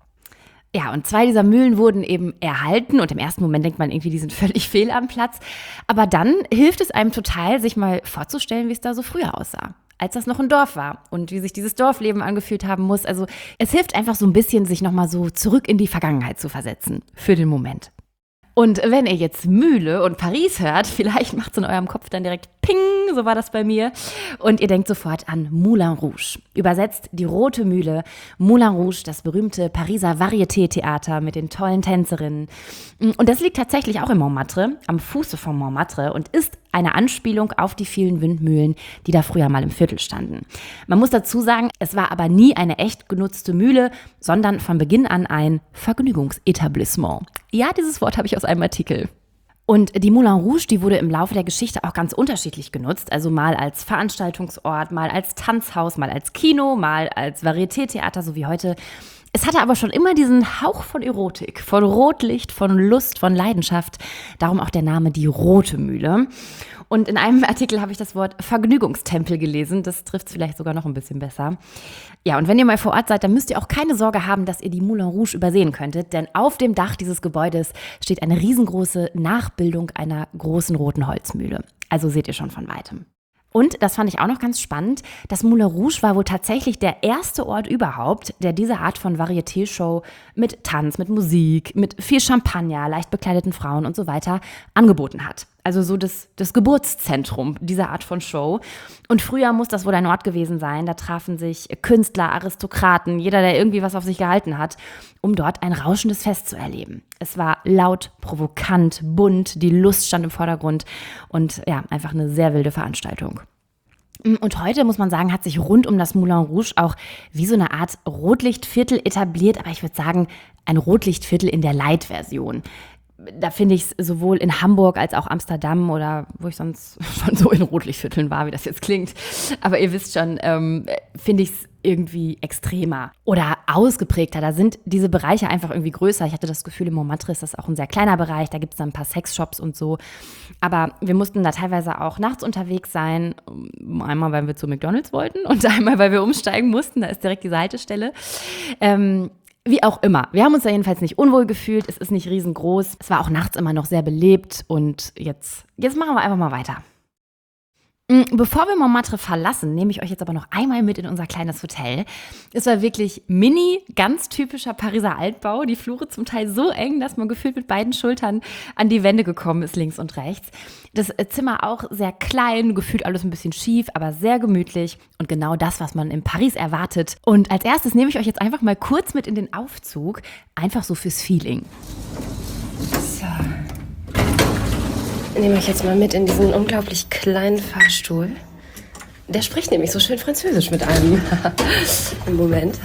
Ja, und zwei dieser Mühlen wurden eben erhalten und im ersten Moment denkt man irgendwie, die sind völlig fehl am Platz. Aber dann hilft es einem total, sich mal vorzustellen, wie es da so früher aussah, als das noch ein Dorf war und wie sich dieses Dorfleben angefühlt haben muss. Also es hilft einfach so ein bisschen, sich nochmal so zurück in die Vergangenheit zu versetzen, für den Moment. Und wenn ihr jetzt Mühle und Paris hört, vielleicht macht es in eurem Kopf dann direkt Ping, so war das bei mir. Und ihr denkt sofort an Moulin Rouge. Übersetzt die Rote Mühle. Moulin Rouge, das berühmte Pariser Varieté-Theater mit den tollen Tänzerinnen. Und das liegt tatsächlich auch in Montmartre, am Fuße von Montmartre und ist eine Anspielung auf die vielen Windmühlen, die da früher mal im Viertel standen. Man muss dazu sagen, es war aber nie eine echt genutzte Mühle, sondern von Beginn an ein Vergnügungsetablissement. Ja, dieses Wort habe ich aus einem Artikel. Und die Moulin Rouge, die wurde im Laufe der Geschichte auch ganz unterschiedlich genutzt. Also mal als Veranstaltungsort, mal als Tanzhaus, mal als Kino, mal als Varieté-Theater, so wie heute. Es hatte aber schon immer diesen Hauch von Erotik, von Rotlicht, von Lust, von Leidenschaft. Darum auch der Name die Rote Mühle. Und in einem Artikel habe ich das Wort Vergnügungstempel gelesen. Das trifft es vielleicht sogar noch ein bisschen besser. Ja, und wenn ihr mal vor Ort seid, dann müsst ihr auch keine Sorge haben, dass ihr die Moulin Rouge übersehen könntet. Denn auf dem Dach dieses Gebäudes steht eine riesengroße Nachbildung einer großen roten Holzmühle. Also seht ihr schon von weitem. Und, das fand ich auch noch ganz spannend, das Moulin Rouge war wohl tatsächlich der erste Ort überhaupt, der diese Art von Varieté-Show mit Tanz, mit Musik, mit viel Champagner, leicht bekleideten Frauen und so weiter angeboten hat. Also so das, das Geburtszentrum dieser Art von Show. Und früher muss das wohl ein Ort gewesen sein, da trafen sich Künstler, Aristokraten, jeder, der irgendwie was auf sich gehalten hat, um dort ein rauschendes Fest zu erleben. Es war laut, provokant, bunt, die Lust stand im Vordergrund und ja, einfach eine sehr wilde Veranstaltung. Und heute, muss man sagen, hat sich rund um das Moulin Rouge auch wie so eine Art Rotlichtviertel etabliert, aber ich würde sagen, ein Rotlichtviertel in der Light-Version. Da finde ich es sowohl in Hamburg als auch Amsterdam oder wo ich sonst schon so in Rotlichtvierteln war, wie das jetzt klingt. Aber ihr wisst schon, ähm, finde ich es irgendwie extremer oder ausgeprägter. Da sind diese Bereiche einfach irgendwie größer. Ich hatte das Gefühl, in Montmartre ist das auch ein sehr kleiner Bereich. Da gibt es dann ein paar Sexshops und so. Aber wir mussten da teilweise auch nachts unterwegs sein. Einmal, weil wir zu McDonald's wollten und einmal, weil wir umsteigen mussten. Da ist direkt die Haltestelle. Ähm, Wie auch immer. Wir haben uns da jedenfalls nicht unwohl gefühlt. Es ist nicht riesengroß. Es war auch nachts immer noch sehr belebt. Und jetzt, jetzt machen wir einfach mal weiter. Bevor wir Montmartre verlassen, nehme ich euch jetzt aber noch einmal mit in unser kleines Hotel. Es war wirklich mini, ganz typischer Pariser Altbau. Die Flure zum Teil so eng, dass man gefühlt mit beiden Schultern an die Wände gekommen ist, links und rechts. Das Zimmer auch sehr klein, gefühlt alles ein bisschen schief, aber sehr gemütlich und genau das, was man in Paris erwartet. Und als erstes nehme ich euch jetzt einfach mal kurz mit in den Aufzug, einfach so fürs Feeling. So. Ich nehme euch jetzt mal mit in diesen unglaublich kleinen Fahrstuhl. Der spricht nämlich so schön Französisch mit einem. Im Moment.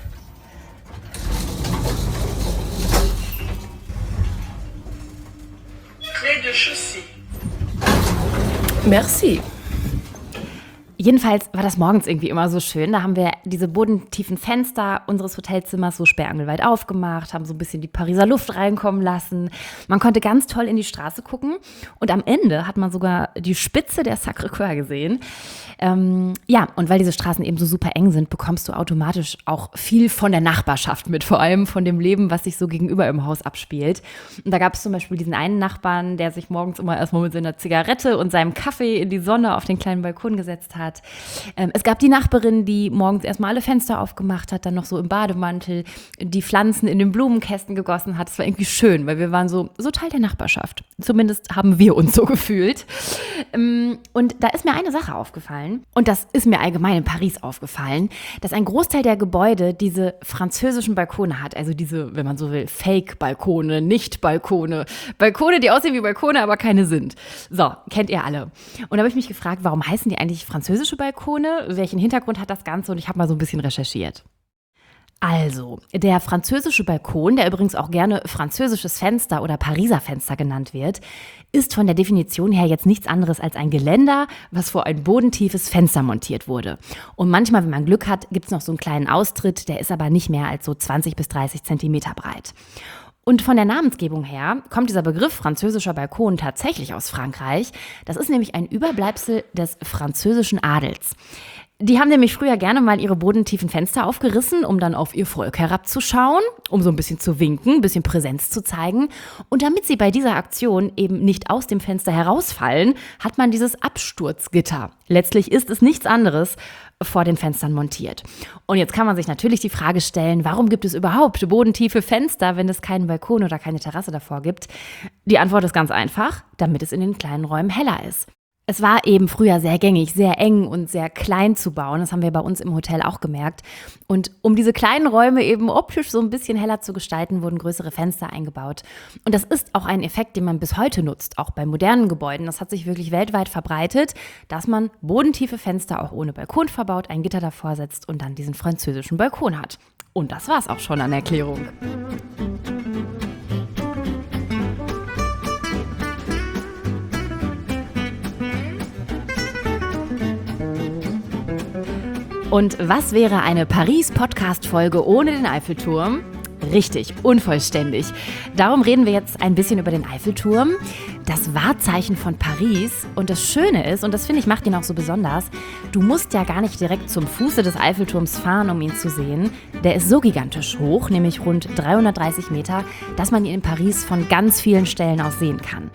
Merci. Jedenfalls war das morgens irgendwie immer so schön. Da haben wir diese bodentiefen Fenster unseres Hotelzimmers so sperrangelweit aufgemacht, haben so ein bisschen die Pariser Luft reinkommen lassen. Man konnte ganz toll in die Straße gucken und am Ende hat man sogar die Spitze der Sacré-Cœur gesehen. Ähm, ja, und weil diese Straßen eben so super eng sind, bekommst du automatisch auch viel von der Nachbarschaft mit, vor allem von dem Leben, was sich so gegenüber im Haus abspielt. Und da gab es zum Beispiel diesen einen Nachbarn, der sich morgens immer erstmal mit seiner Zigarette und seinem Kaffee in die Sonne auf den kleinen Balkon gesetzt hat. hat. Ähm, es gab die Nachbarin, die morgens erstmal alle Fenster aufgemacht hat, dann noch so im Bademantel die Pflanzen in den Blumenkästen gegossen hat. Es war irgendwie schön, weil wir waren so, so Teil der Nachbarschaft. Zumindest haben wir uns so gefühlt. Ähm, und da ist mir eine Sache aufgefallen, und das ist mir allgemein in Paris aufgefallen, dass ein Großteil der Gebäude diese französischen Balkone hat, also diese, wenn man so will, Fake-Balkone, Nicht-Balkone, Balkone, die aussehen wie Balkone, aber keine sind. So, kennt ihr alle. Und da habe ich mich gefragt, warum heißen die eigentlich französische Balkone? Welchen Hintergrund hat das Ganze? Und ich habe mal so ein bisschen recherchiert. Also, der französische Balkon, der übrigens auch gerne französisches Fenster oder Pariser Fenster genannt wird, ist von der Definition her jetzt nichts anderes als ein Geländer, was vor ein bodentiefes Fenster montiert wurde. Und manchmal, wenn man Glück hat, gibt es noch so einen kleinen Austritt, der ist aber nicht mehr als so zwanzig bis dreißig Zentimeter breit. Und von der Namensgebung her kommt dieser Begriff französischer Balkon tatsächlich aus Frankreich. Das ist nämlich ein Überbleibsel des französischen Adels. Die haben nämlich früher gerne mal ihre bodentiefen Fenster aufgerissen, um dann auf ihr Volk herabzuschauen, um so ein bisschen zu winken, ein bisschen Präsenz zu zeigen. Und damit sie bei dieser Aktion eben nicht aus dem Fenster herausfallen, hat man dieses Absturzgitter. Letztlich ist es nichts anderes vor den Fenstern montiert. Und jetzt kann man sich natürlich die Frage stellen, warum gibt es überhaupt bodentiefe Fenster, wenn es keinen Balkon oder keine Terrasse davor gibt? Die Antwort ist ganz einfach, damit es in den kleinen Räumen heller ist. Es war eben früher sehr gängig, sehr eng und sehr klein zu bauen. Das haben wir bei uns im Hotel auch gemerkt. Und um diese kleinen Räume eben optisch so ein bisschen heller zu gestalten, wurden größere Fenster eingebaut. Und das ist auch ein Effekt, den man bis heute nutzt, auch bei modernen Gebäuden. Das hat sich wirklich weltweit verbreitet, dass man bodentiefe Fenster auch ohne Balkon verbaut, ein Gitter davor setzt und dann diesen französischen Balkon hat. Und das war's auch schon an Erklärung. Und was wäre eine Paris-Podcast-Folge ohne den Eiffelturm? Richtig, unvollständig. Darum reden wir jetzt ein bisschen über den Eiffelturm, das Wahrzeichen von Paris. Und das Schöne ist, und das finde ich macht ihn auch so besonders, du musst ja gar nicht direkt zum Fuße des Eiffelturms fahren, um ihn zu sehen. Der ist so gigantisch hoch, nämlich rund dreihundertdreißig Meter, dass man ihn in Paris von ganz vielen Stellen aus sehen kann.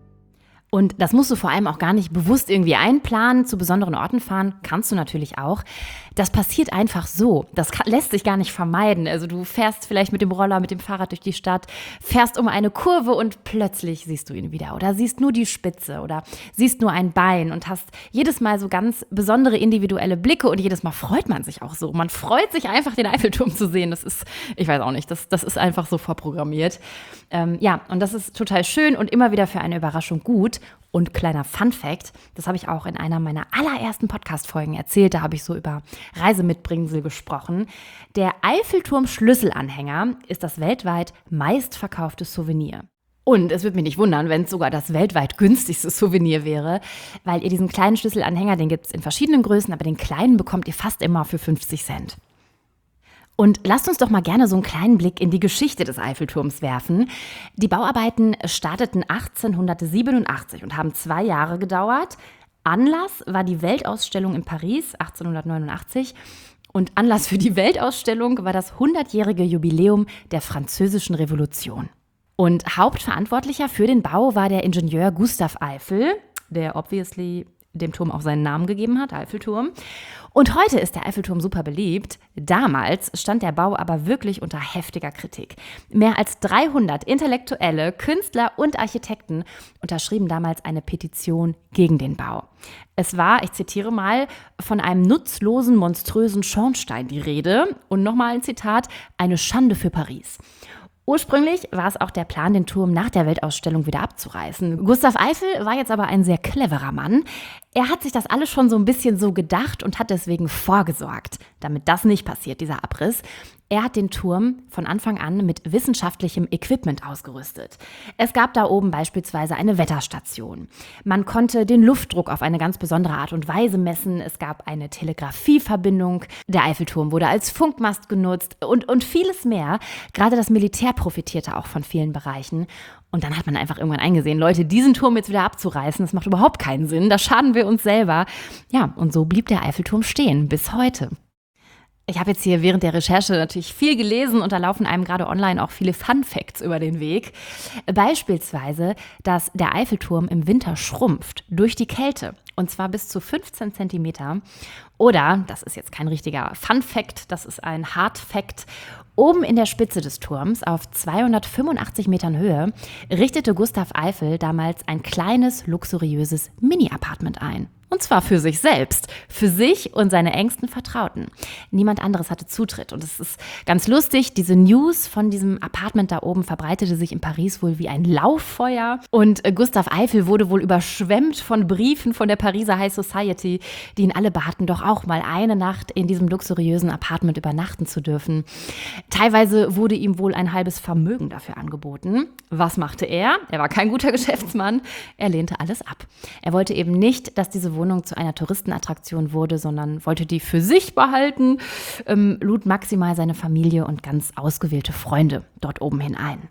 Und das musst du vor allem auch gar nicht bewusst irgendwie einplanen, zu besonderen Orten fahren, kannst du natürlich auch. Das passiert einfach so, das kann, lässt sich gar nicht vermeiden. Also du fährst vielleicht mit dem Roller, mit dem Fahrrad durch die Stadt, fährst um eine Kurve und plötzlich siehst du ihn wieder oder siehst nur die Spitze oder siehst nur ein Bein und hast jedes Mal so ganz besondere individuelle Blicke und jedes Mal freut man sich auch so. Man freut sich einfach, den Eiffelturm zu sehen. Das ist, ich weiß auch nicht, das, das ist einfach so vorprogrammiert. Ähm, ja, und das ist total schön und immer wieder für eine Überraschung gut. Und kleiner Fun-Fact, das habe ich auch in einer meiner allerersten Podcast-Folgen erzählt, da habe ich so über Reisemitbringsel gesprochen. Der Eiffelturm-Schlüsselanhänger ist das weltweit meistverkaufte Souvenir. Und es würde mich nicht wundern, wenn es sogar das weltweit günstigste Souvenir wäre, weil ihr diesen kleinen Schlüsselanhänger, den gibt es in verschiedenen Größen, aber den kleinen bekommt ihr fast immer für fünfzig Cent. Und lasst uns doch mal gerne so einen kleinen Blick in die Geschichte des Eiffelturms werfen. Die Bauarbeiten starteten achtzehnhundertsiebenundachtzig und haben zwei Jahre gedauert. Anlass war die Weltausstellung in Paris achtzehnhundertneunundachtzig. Und Anlass für die Weltausstellung war das hundertjährige Jubiläum der Französischen Revolution. Und Hauptverantwortlicher für den Bau war der Ingenieur Gustave Eiffel, der obviously dem Turm auch seinen Namen gegeben hat, Eiffelturm. Und heute ist der Eiffelturm super beliebt. Damals stand der Bau aber wirklich unter heftiger Kritik. Mehr als dreihundert Intellektuelle, Künstler und Architekten unterschrieben damals eine Petition gegen den Bau. Es war, ich zitiere mal, von einem nutzlosen, monströsen Schornstein die Rede. Und nochmal ein Zitat, eine Schande für Paris. Ursprünglich war es auch der Plan, den Turm nach der Weltausstellung wieder abzureißen. Gustave Eiffel war jetzt aber ein sehr cleverer Mann. Er hat sich das alles schon so ein bisschen so gedacht und hat deswegen vorgesorgt, damit das nicht passiert, dieser Abriss. Er hat den Turm von Anfang an mit wissenschaftlichem Equipment ausgerüstet. Es gab da oben beispielsweise eine Wetterstation. Man konnte den Luftdruck auf eine ganz besondere Art und Weise messen. Es gab eine Telegrafieverbindung. Der Eiffelturm wurde als Funkmast genutzt und, und vieles mehr. Gerade das Militär profitierte auch von vielen Bereichen. Und dann hat man einfach irgendwann eingesehen, Leute, diesen Turm jetzt wieder abzureißen, das macht überhaupt keinen Sinn. Da schaden wir uns selber. Ja, und so blieb der Eiffelturm stehen bis heute. Ich habe jetzt hier während der Recherche natürlich viel gelesen und da laufen einem gerade online auch viele Fun-Facts über den Weg. Beispielsweise, dass der Eiffelturm im Winter schrumpft durch die Kälte Und zwar bis zu fünfzehn Zentimeter. Oder, das ist jetzt kein richtiger Fun-Fact, das ist ein Hard-Fact, oben in der Spitze des Turms auf zweihundertfünfundachtzig Metern Höhe richtete Gustav Eiffel damals ein kleines, luxuriöses Mini-Apartment ein. Und zwar für sich selbst, für sich und seine engsten Vertrauten. Niemand anderes hatte Zutritt. Und es ist ganz lustig, diese News von diesem Apartment da oben verbreitete sich in Paris wohl wie ein Lauffeuer. Und Gustav Eiffel wurde wohl überschwemmt von Briefen von der Pariser High Society, die ihn alle baten, doch auch mal eine Nacht in diesem luxuriösen Apartment übernachten zu dürfen. Teilweise wurde ihm wohl ein halbes Vermögen dafür angeboten. Was machte er? Er war kein guter Geschäftsmann. Er lehnte alles ab. Er wollte eben nicht, dass diese Wohnung zu einer Touristenattraktion wurde, sondern wollte die für sich behalten, ähm, lud maximal seine Familie und ganz ausgewählte Freunde dort oben hin ein.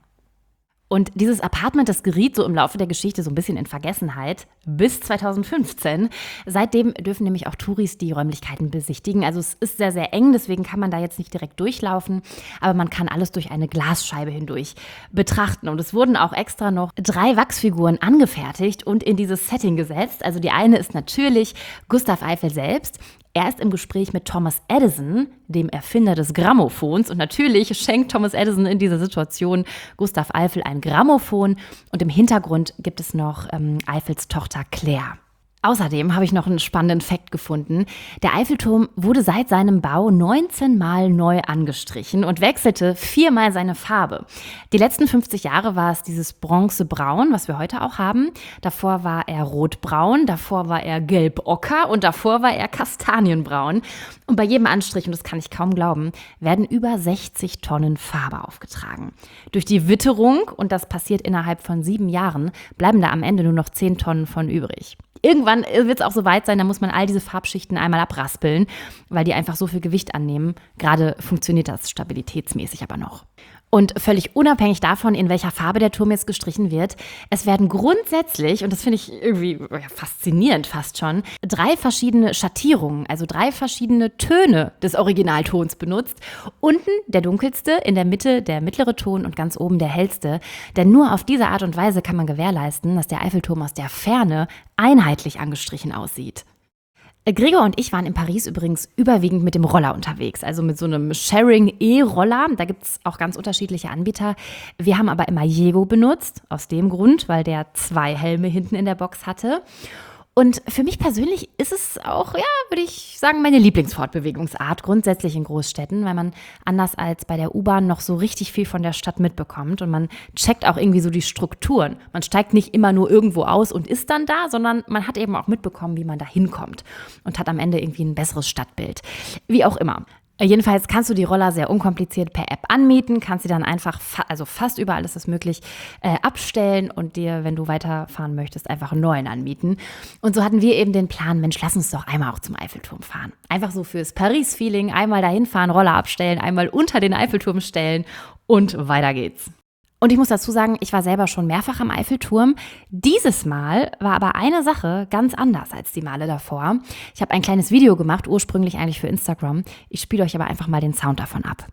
Und dieses Apartment, das geriet so im Laufe der Geschichte so ein bisschen in Vergessenheit bis zweitausendfünfzehn. Seitdem dürfen nämlich auch Touris die Räumlichkeiten besichtigen. Also es ist sehr, sehr eng, deswegen kann man da jetzt nicht direkt durchlaufen. Aber man kann alles durch eine Glasscheibe hindurch betrachten. Und es wurden auch extra noch drei Wachsfiguren angefertigt und in dieses Setting gesetzt. Also die eine ist natürlich Gustav Eiffel selbst. Er ist im Gespräch mit Thomas Edison, dem Erfinder des Grammophons. Und natürlich schenkt Thomas Edison in dieser Situation Gustav Eiffel ein Grammophon. Und im Hintergrund gibt es noch ähm, Eiffels Tochter Claire. Außerdem habe ich noch einen spannenden Fakt gefunden. Der Eiffelturm wurde seit seinem Bau neunzehn Mal neu angestrichen und wechselte viermal seine Farbe. Die letzten fünfzig Jahre war es dieses Bronzebraun, was wir heute auch haben. Davor war er rotbraun, davor war er gelb-ocker und davor war er kastanienbraun. Und bei jedem Anstrich, und das kann ich kaum glauben, werden über sechzig Tonnen Farbe aufgetragen. Durch die Witterung, und das passiert innerhalb von sieben Jahren, bleiben da am Ende nur noch zehn Tonnen von übrig. Irgendwann wird es auch so weit sein, da muss man all diese Farbschichten einmal abraspeln, weil die einfach so viel Gewicht annehmen. Gerade funktioniert das stabilitätsmäßig aber noch. Und völlig unabhängig davon, in welcher Farbe der Turm jetzt gestrichen wird, es werden grundsätzlich, und das finde ich irgendwie ja, faszinierend fast schon, drei verschiedene Schattierungen, also drei verschiedene Töne des Originaltons benutzt. Unten der dunkelste, in der Mitte der mittlere Ton und ganz oben der hellste. Denn nur auf diese Art und Weise kann man gewährleisten, dass der Eiffelturm aus der Ferne einheitlich angestrichen aussieht. Gregor und ich waren in Paris übrigens überwiegend mit dem Roller unterwegs, also mit so einem Sharing-E-Roller. Da gibt es auch ganz unterschiedliche Anbieter. Wir haben aber immer Jego benutzt, aus dem Grund, weil der zwei Helme hinten in der Box hatte. Und für mich persönlich ist es auch, ja, würde ich sagen, meine Lieblingsfortbewegungsart grundsätzlich in Großstädten, weil man anders als bei der U-Bahn noch so richtig viel von der Stadt mitbekommt und man checkt auch irgendwie so die Strukturen. Man steigt nicht immer nur irgendwo aus und ist dann da, sondern man hat eben auch mitbekommen, wie man da hinkommt und hat am Ende irgendwie ein besseres Stadtbild. Wie auch immer. Jedenfalls kannst du die Roller sehr unkompliziert per App anmieten, kannst sie dann einfach, fa- also fast überall ist es möglich, äh, abstellen und dir, wenn du weiterfahren möchtest, einfach einen neuen anmieten. Und so hatten wir eben den Plan, Mensch, lass uns doch einmal auch zum Eiffelturm fahren. Einfach so fürs Paris-Feeling, einmal dahin fahren, Roller abstellen, einmal unter den Eiffelturm stellen und weiter geht's. Und ich muss dazu sagen, ich war selber schon mehrfach am Eiffelturm. Dieses Mal war aber eine Sache ganz anders als die Male davor. Ich habe ein kleines Video gemacht, ursprünglich eigentlich für Instagram. Ich spiele euch aber einfach mal den Sound davon ab.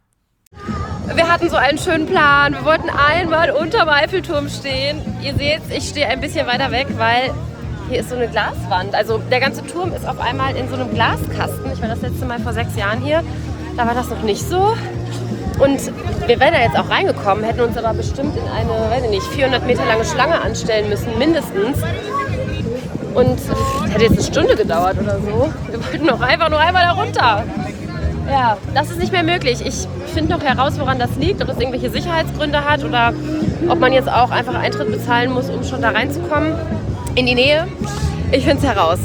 Wir hatten so einen schönen Plan. Wir wollten einmal unterm Eiffelturm stehen. Ihr seht, ich stehe ein bisschen weiter weg, weil hier ist so eine Glaswand. Also der ganze Turm ist auf einmal in so einem Glaskasten. Ich war das letzte Mal vor sechs Jahren hier. Da war das noch nicht so. Und wir wären da jetzt auch reingekommen, hätten uns aber bestimmt in eine, weiß ich nicht, vierhundert Meter lange Schlange anstellen müssen, mindestens. Und es hätte jetzt eine Stunde gedauert oder so. Wir wollten noch einfach nur einmal da runter. Ja, das ist nicht mehr möglich. Ich finde noch heraus, woran das liegt, ob es irgendwelche Sicherheitsgründe hat oder ob man jetzt auch einfach Eintritt bezahlen muss, um schon da reinzukommen in die Nähe. Ich finde es heraus.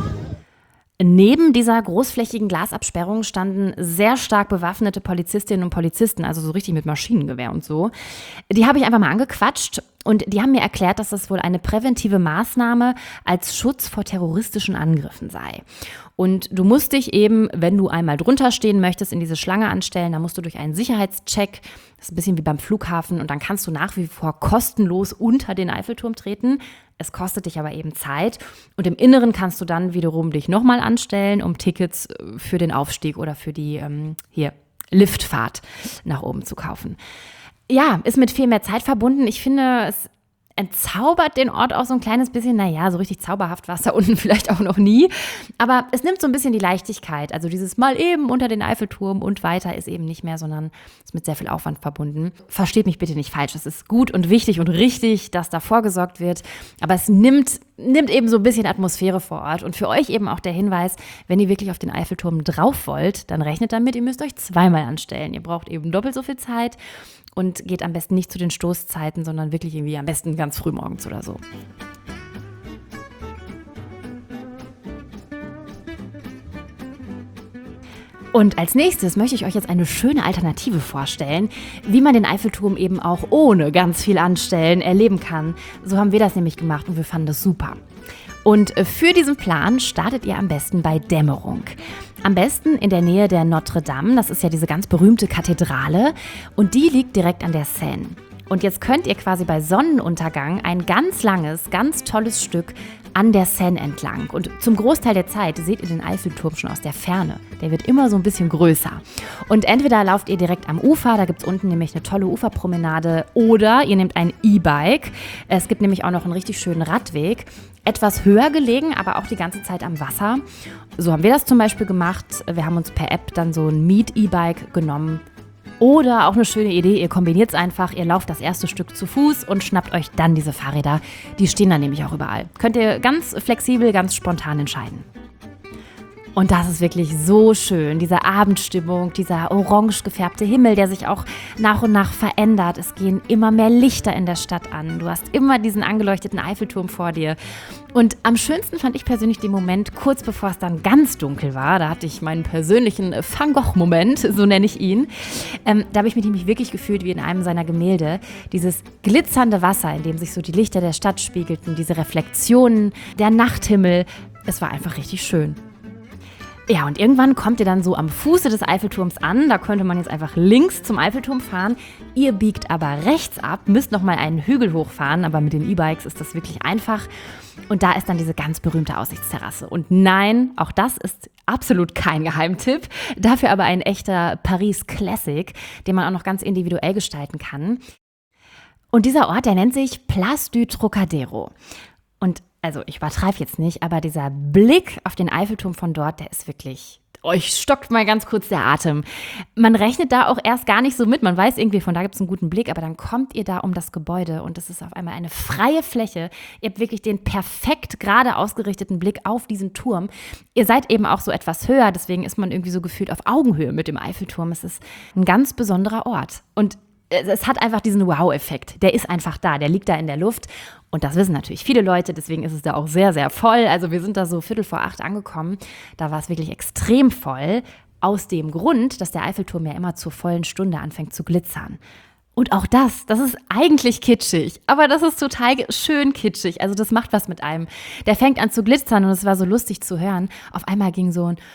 Neben dieser großflächigen Glasabsperrung standen sehr stark bewaffnete Polizistinnen und Polizisten, also so richtig mit Maschinengewehr und so. Die habe ich einfach mal angequatscht und die haben mir erklärt, dass das wohl eine präventive Maßnahme als Schutz vor terroristischen Angriffen sei. Und du musst dich eben, wenn du einmal drunter stehen möchtest, in diese Schlange anstellen, dann musst du durch einen Sicherheitscheck, das ist ein bisschen wie beim Flughafen, und dann kannst du nach wie vor kostenlos unter den Eiffelturm treten. Es kostet dich aber eben Zeit und im Inneren kannst du dann wiederum dich nochmal anstellen, um Tickets für den Aufstieg oder für die ähm, hier Liftfahrt nach oben zu kaufen. Ja, ist mit viel mehr Zeit verbunden. Ich finde, es entzaubert den Ort auch so ein kleines bisschen. Naja, so richtig zauberhaft war es da unten vielleicht auch noch nie. Aber es nimmt so ein bisschen die Leichtigkeit. Also dieses Mal eben unter den Eiffelturm und weiter ist eben nicht mehr, sondern ist mit sehr viel Aufwand verbunden. Versteht mich bitte nicht falsch. Es ist gut und wichtig und richtig, dass da vorgesorgt wird. Aber es nimmt, nimmt eben so ein bisschen Atmosphäre vor Ort. Und für euch eben auch der Hinweis, wenn ihr wirklich auf den Eiffelturm drauf wollt, dann rechnet damit, ihr müsst euch zweimal anstellen. Ihr braucht eben doppelt so viel Zeit. Und geht am besten nicht zu den Stoßzeiten, sondern wirklich irgendwie am besten ganz früh morgens oder so. Und als nächstes möchte ich euch jetzt eine schöne Alternative vorstellen, wie man den Eiffelturm eben auch ohne ganz viel Anstellen erleben kann. So haben wir das nämlich gemacht und wir fanden das super. Und für diesen Plan startet ihr am besten bei Dämmerung. Am besten in der Nähe der Notre Dame, das ist ja diese ganz berühmte Kathedrale und die liegt direkt an der Seine. Und jetzt könnt ihr quasi bei Sonnenuntergang ein ganz langes, ganz tolles Stück an der Seine entlang. Und zum Großteil der Zeit seht ihr den Eiffelturm schon aus der Ferne. Der wird immer so ein bisschen größer. Und entweder lauft ihr direkt am Ufer, da gibt es unten nämlich eine tolle Uferpromenade, oder ihr nehmt ein E-Bike. Es gibt nämlich auch noch einen richtig schönen Radweg. Etwas höher gelegen, aber auch die ganze Zeit am Wasser. So haben wir das zum Beispiel gemacht. Wir haben uns per App dann so ein Miet-E-Bike genommen. Oder auch eine schöne Idee, ihr kombiniert es einfach, ihr lauft das erste Stück zu Fuß und schnappt euch dann diese Fahrräder. Die stehen dann nämlich auch überall. Könnt ihr ganz flexibel, ganz spontan entscheiden. Und das ist wirklich so schön, diese Abendstimmung, dieser orange gefärbte Himmel, der sich auch nach und nach verändert. Es gehen immer mehr Lichter in der Stadt an. Du hast immer diesen angeleuchteten Eiffelturm vor dir. Und am schönsten fand ich persönlich den Moment, kurz bevor es dann ganz dunkel war. Da hatte ich meinen persönlichen Van Gogh-Moment, so nenne ich ihn. Ähm, da habe ich mich nämlich wirklich gefühlt wie in einem seiner Gemälde. Dieses glitzernde Wasser, in dem sich so die Lichter der Stadt spiegelten, diese Reflexionen, der Nachthimmel. Es war einfach richtig schön. Ja, und irgendwann kommt ihr dann so am Fuße des Eiffelturms an. Da könnte man jetzt einfach links zum Eiffelturm fahren. Ihr biegt aber rechts ab, müsst nochmal einen Hügel hochfahren. Aber mit den E-Bikes ist das wirklich einfach. Und da ist dann diese ganz berühmte Aussichtsterrasse. Und nein, auch das ist absolut kein Geheimtipp. Dafür aber ein echter Paris Classic, den man auch noch ganz individuell gestalten kann. Und dieser Ort, der nennt sich Place du Trocadero. Und also ich übertreibe jetzt nicht, aber dieser Blick auf den Eiffelturm von dort, der ist wirklich, euch stockt mal ganz kurz der Atem. Man rechnet da auch erst gar nicht so mit, man weiß irgendwie, von da gibt es einen guten Blick, aber dann kommt ihr da um das Gebäude und es ist auf einmal eine freie Fläche. Ihr habt wirklich den perfekt gerade ausgerichteten Blick auf diesen Turm. Ihr seid eben auch so etwas höher, deswegen ist man irgendwie so gefühlt auf Augenhöhe mit dem Eiffelturm. Es ist ein ganz besonderer Ort und es hat einfach diesen Wow-Effekt. Der ist einfach da, der liegt da in der Luft. Und das wissen natürlich viele Leute, deswegen ist es da auch sehr, sehr voll. Also wir sind da so viertel vor acht angekommen. Da war es wirklich extrem voll. Aus dem Grund, dass der Eiffelturm ja immer zur vollen Stunde anfängt zu glitzern. Und auch das, das ist eigentlich kitschig, aber das ist total schön kitschig. Also das macht was mit einem. Der fängt an zu glitzern und es war so lustig zu hören. Auf einmal ging so ein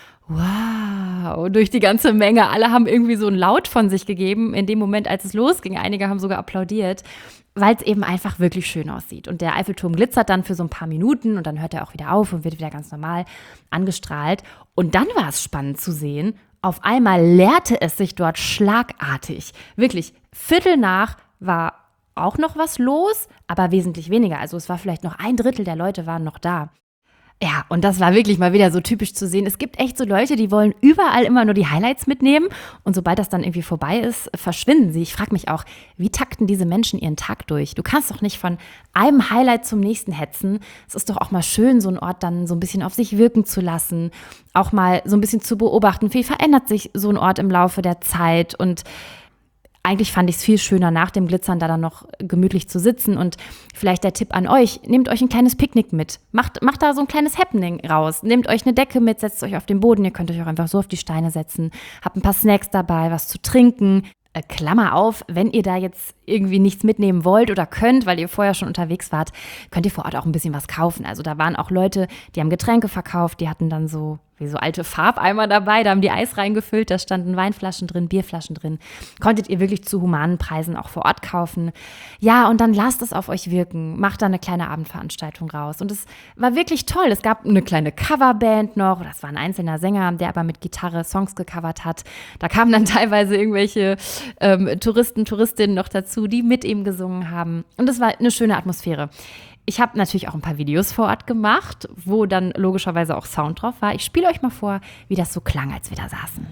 Wow, durch die ganze Menge. Alle haben irgendwie so einen Laut von sich gegeben in dem Moment, als es losging. Einige haben sogar applaudiert, weil es eben einfach wirklich schön aussieht. Und der Eiffelturm glitzert dann für so ein paar Minuten und dann hört er auch wieder auf und wird wieder ganz normal angestrahlt. Und dann war es spannend zu sehen, auf einmal leerte es sich dort schlagartig. Wirklich, Viertel nach war auch noch was los, aber wesentlich weniger. Also es war vielleicht noch ein Drittel der Leute waren noch da. Ja, und das war wirklich mal wieder so typisch zu sehen. Es gibt echt so Leute, die wollen überall immer nur die Highlights mitnehmen und sobald das dann irgendwie vorbei ist, verschwinden sie. Ich frage mich auch, wie takten diese Menschen ihren Tag durch? Du kannst doch nicht von einem Highlight zum nächsten hetzen. Es ist doch auch mal schön, so einen Ort dann so ein bisschen auf sich wirken zu lassen, auch mal so ein bisschen zu beobachten. Wie verändert sich so ein Ort im Laufe der Zeit? Und eigentlich fand ich es viel schöner, nach dem Glitzern da dann noch gemütlich zu sitzen. Und vielleicht der Tipp an euch, nehmt euch ein kleines Picknick mit. Macht, macht da so ein kleines Happening raus. Nehmt euch eine Decke mit, setzt euch auf den Boden. Ihr könnt euch auch einfach so auf die Steine setzen. Habt ein paar Snacks dabei, was zu trinken. Äh, Klammer auf, wenn ihr da jetzt irgendwie nichts mitnehmen wollt oder könnt, weil ihr vorher schon unterwegs wart, könnt ihr vor Ort auch ein bisschen was kaufen. Also da waren auch Leute, die haben Getränke verkauft, die hatten dann so wie so alte Farbeimer dabei, da haben die Eis reingefüllt, da standen Weinflaschen drin, Bierflaschen drin. Konntet ihr wirklich zu humanen Preisen auch vor Ort kaufen. Ja, und dann lasst es auf euch wirken, macht da eine kleine Abendveranstaltung raus. Und es war wirklich toll. Es gab eine kleine Coverband noch, das war ein einzelner Sänger, der aber mit Gitarre Songs gecovert hat. Da kamen dann teilweise irgendwelche ähm, Touristen, Touristinnen noch dazu, die mit ihm gesungen haben. Und es war eine schöne Atmosphäre. Ich habe natürlich auch ein paar Videos vor Ort gemacht, wo dann logischerweise auch Sound drauf war. Ich spiele euch mal vor, wie das so klang, als wir da saßen.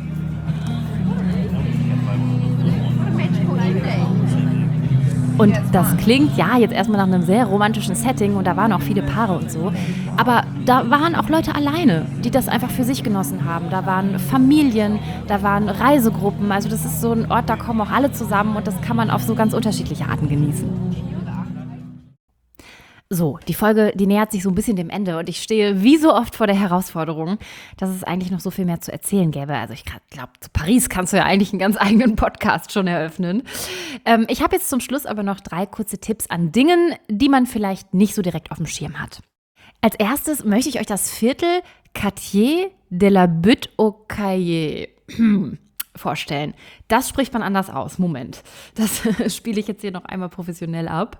Und das klingt ja jetzt erstmal nach einem sehr romantischen Setting und da waren auch viele Paare und so. Aber da waren auch Leute alleine, die das einfach für sich genossen haben. Da waren Familien, da waren Reisegruppen. Also das ist so ein Ort, da kommen auch alle zusammen und das kann man auf so ganz unterschiedliche Arten genießen. So, die Folge, die nähert sich so ein bisschen dem Ende und ich stehe wie so oft vor der Herausforderung, dass es eigentlich noch so viel mehr zu erzählen gäbe. Also ich glaube, zu Paris kannst du ja eigentlich einen ganz eigenen Podcast schon eröffnen. Ähm, ich habe jetzt zum Schluss aber noch drei kurze Tipps an Dingen, die man vielleicht nicht so direkt auf dem Schirm hat. Als erstes möchte ich euch das Viertel Quartier de la Butte aux Cailles vorstellen. Das spricht man anders aus. Moment, das spiele ich jetzt hier noch einmal professionell ab.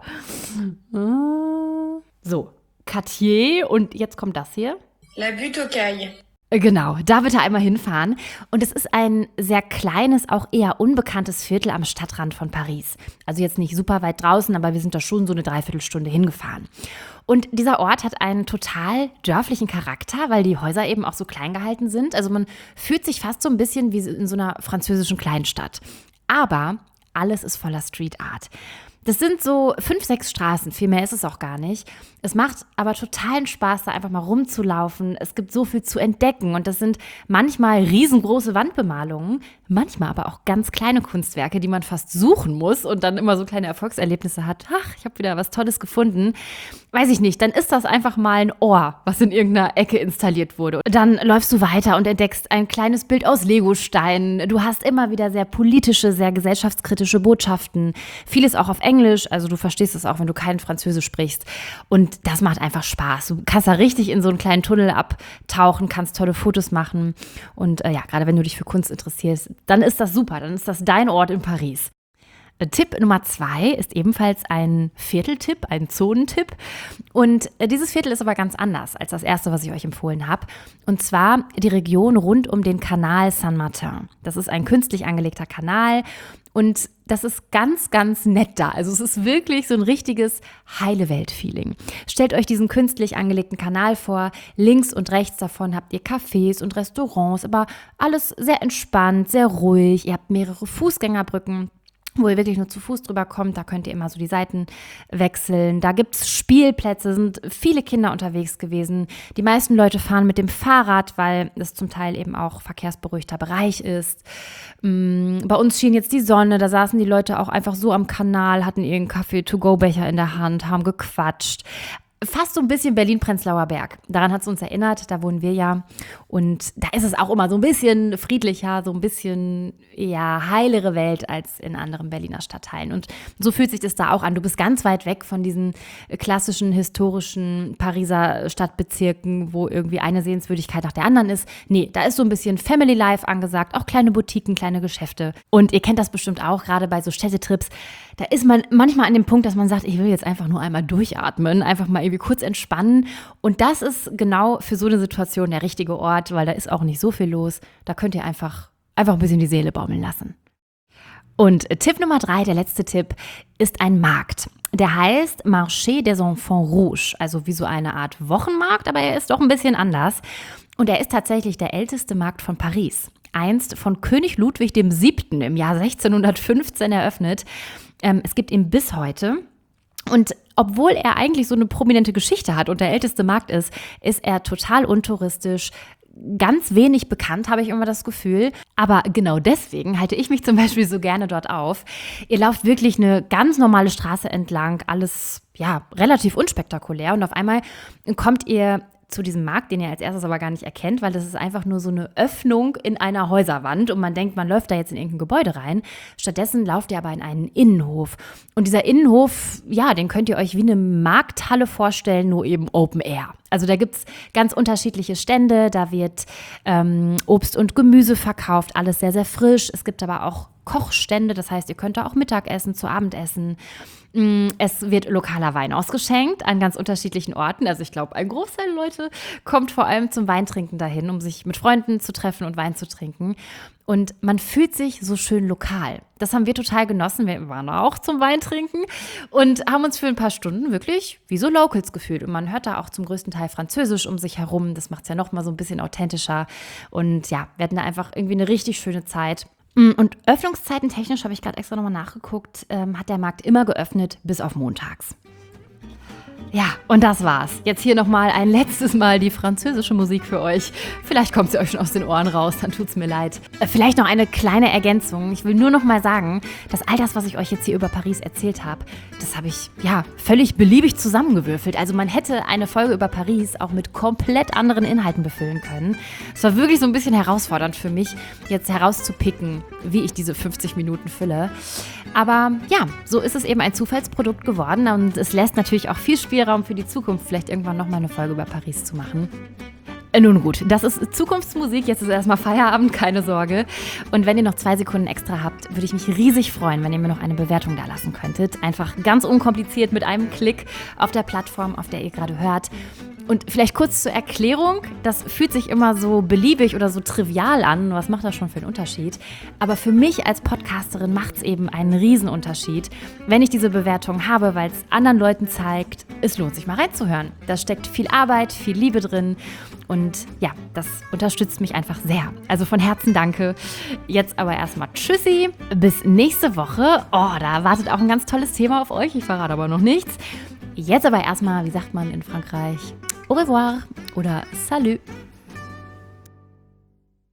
So, Quartier und jetzt kommt das hier. La Butte aux Cailles. Genau, da bitte einmal hinfahren. Und es ist ein sehr kleines, auch eher unbekanntes Viertel am Stadtrand von Paris. Also jetzt nicht super weit draußen, aber wir sind da schon so eine Dreiviertelstunde hingefahren. Und dieser Ort hat einen total dörflichen Charakter, weil die Häuser eben auch so klein gehalten sind. Also man fühlt sich fast so ein bisschen wie in so einer französischen Kleinstadt. Aber alles ist voller Street Art. Das sind so fünf, sechs Straßen, viel mehr ist es auch gar nicht. Es macht aber totalen Spaß, da einfach mal rumzulaufen. Es gibt so viel zu entdecken und das sind manchmal riesengroße Wandbemalungen, manchmal aber auch ganz kleine Kunstwerke, die man fast suchen muss und dann immer so kleine Erfolgserlebnisse hat. Ach, ich habe wieder was Tolles gefunden. Weiß ich nicht, dann ist das einfach mal ein Ohr, was in irgendeiner Ecke installiert wurde. Dann läufst du weiter und entdeckst ein kleines Bild aus Legosteinen. Du hast immer wieder sehr politische, sehr gesellschaftskritische Botschaften. Vieles auch auf Englisch, also du verstehst es auch, wenn du kein Französisch sprichst. Und das macht einfach Spaß. Du kannst da richtig in so einen kleinen Tunnel abtauchen, kannst tolle Fotos machen. Und äh, ja, gerade wenn du dich für Kunst interessierst, dann ist das super. Dann ist das dein Ort in Paris. Tipp Nummer zwei ist ebenfalls ein Vierteltipp, ein Zonentipp. Und dieses Viertel ist aber ganz anders als das erste, was ich euch empfohlen habe. Und zwar die Region rund um den Kanal Saint-Martin. Das ist ein künstlich angelegter Kanal und das ist ganz, ganz nett da. Also es ist wirklich so ein richtiges Heile-Welt-Feeling. Stellt euch diesen künstlich angelegten Kanal vor. Links und rechts davon habt ihr Cafés und Restaurants, aber alles sehr entspannt, sehr ruhig. Ihr habt mehrere Fußgängerbrücken, wo ihr wirklich nur zu Fuß drüber kommt. Da könnt ihr immer so die Seiten wechseln. Da gibt es Spielplätze, sind viele Kinder unterwegs gewesen. Die meisten Leute fahren mit dem Fahrrad, weil es zum Teil eben auch verkehrsberuhigter Bereich ist. Bei uns schien jetzt die Sonne, da saßen die Leute auch einfach so am Kanal, hatten ihren Kaffee-to-go-Becher in der Hand, haben gequatscht. Fast so ein bisschen Berlin-Prenzlauer Berg. Daran hat es uns erinnert, da wohnen wir ja. Und da ist es auch immer so ein bisschen friedlicher, so ein bisschen ja, heilere Welt als in anderen Berliner Stadtteilen. Und so fühlt sich das da auch an. Du bist ganz weit weg von diesen klassischen, historischen Pariser Stadtbezirken, wo irgendwie eine Sehenswürdigkeit nach der anderen ist. Nee, da ist so ein bisschen Family Life angesagt, auch kleine Boutiquen, kleine Geschäfte. Und ihr kennt das bestimmt auch, gerade bei so Städtetrips. Da ist man manchmal an dem Punkt, dass man sagt, ich will jetzt einfach nur einmal durchatmen, einfach mal irgendwie kurz entspannen. Und das ist genau für so eine Situation der richtige Ort, weil da ist auch nicht so viel los. Da könnt ihr einfach, einfach ein bisschen die Seele baumeln lassen. Und Tipp Nummer drei, der letzte Tipp, ist ein Markt. Der heißt Marché des Enfants Rouges, also wie so eine Art Wochenmarkt, aber er ist doch ein bisschen anders. Und er ist tatsächlich der älteste Markt von Paris. Einst von König Ludwig der Siebte im Jahr sechzehnhundertfünfzehn eröffnet. Ähm, es gibt ihn bis heute. Und obwohl er eigentlich so eine prominente Geschichte hat und der älteste Markt ist, ist er total untouristisch, ganz wenig bekannt, habe ich immer das Gefühl. Aber genau deswegen halte ich mich zum Beispiel so gerne dort auf. Ihr lauft wirklich eine ganz normale Straße entlang, alles ja relativ unspektakulär. Und auf einmal kommt ihr zu diesem Markt, den ihr als erstes aber gar nicht erkennt, weil das ist einfach nur so eine Öffnung in einer Häuserwand und man denkt, man läuft da jetzt in irgendein Gebäude rein. Stattdessen lauft ihr aber in einen Innenhof. Und dieser Innenhof, ja, den könnt ihr euch wie eine Markthalle vorstellen, nur eben Open Air. Also da gibt es ganz unterschiedliche Stände, da wird ähm, Obst und Gemüse verkauft, alles sehr, sehr frisch. Es gibt aber auch Kochstände, das heißt, ihr könnt da auch Mittagessen zu Abendessen. Es wird lokaler Wein ausgeschenkt an ganz unterschiedlichen Orten. Also ich glaube, ein Großteil der Leute kommt vor allem zum Weintrinken dahin, um sich mit Freunden zu treffen und Wein zu trinken. Und man fühlt sich so schön lokal. Das haben wir total genossen. Wir waren auch zum Weintrinken und haben uns für ein paar Stunden wirklich wie so Locals gefühlt. Und man hört da auch zum größten Teil Französisch um sich herum. Das macht es ja noch mal so ein bisschen authentischer. Und ja, wir hatten da einfach irgendwie eine richtig schöne Zeit. Und Öffnungszeiten technisch, habe ich gerade extra nochmal nachgeguckt, ähm, hat der Markt immer geöffnet bis auf montags. Ja, und das war's. Jetzt hier nochmal ein letztes Mal die französische Musik für euch. Vielleicht kommt sie euch schon aus den Ohren raus, dann tut's mir leid. Äh, vielleicht noch eine kleine Ergänzung. Ich will nur noch mal sagen, dass all das, was ich euch jetzt hier über Paris erzählt habe, das habe ich, ja, völlig beliebig zusammengewürfelt. Also man hätte eine Folge über Paris auch mit komplett anderen Inhalten befüllen können. Es war wirklich so ein bisschen herausfordernd für mich, jetzt herauszupicken, wie ich diese fünfzig Minuten fülle. Aber ja, so ist es eben ein Zufallsprodukt geworden und es lässt natürlich auch viel Spielraum für die Zukunft, vielleicht irgendwann nochmal eine Folge über Paris zu machen. Nun gut, das ist Zukunftsmusik, jetzt ist erstmal Feierabend, keine Sorge. Und wenn ihr noch zwei Sekunden extra habt, würde ich mich riesig freuen, wenn ihr mir noch eine Bewertung da lassen könntet. Einfach ganz unkompliziert mit einem Klick auf der Plattform, auf der ihr gerade hört. Und vielleicht kurz zur Erklärung, das fühlt sich immer so beliebig oder so trivial an, was macht das schon für einen Unterschied? Aber für mich als Podcasterin macht es eben einen Riesenunterschied, wenn ich diese Bewertung habe, weil es anderen Leuten zeigt, es lohnt sich mal reinzuhören. Da steckt viel Arbeit, viel Liebe drin und ja, das unterstützt mich einfach sehr. Also von Herzen danke. Jetzt aber erstmal Tschüssi, bis nächste Woche. Oh, da wartet auch ein ganz tolles Thema auf euch, ich verrate aber noch nichts. Jetzt aber erstmal, wie sagt man in Frankreich, au revoir oder salut.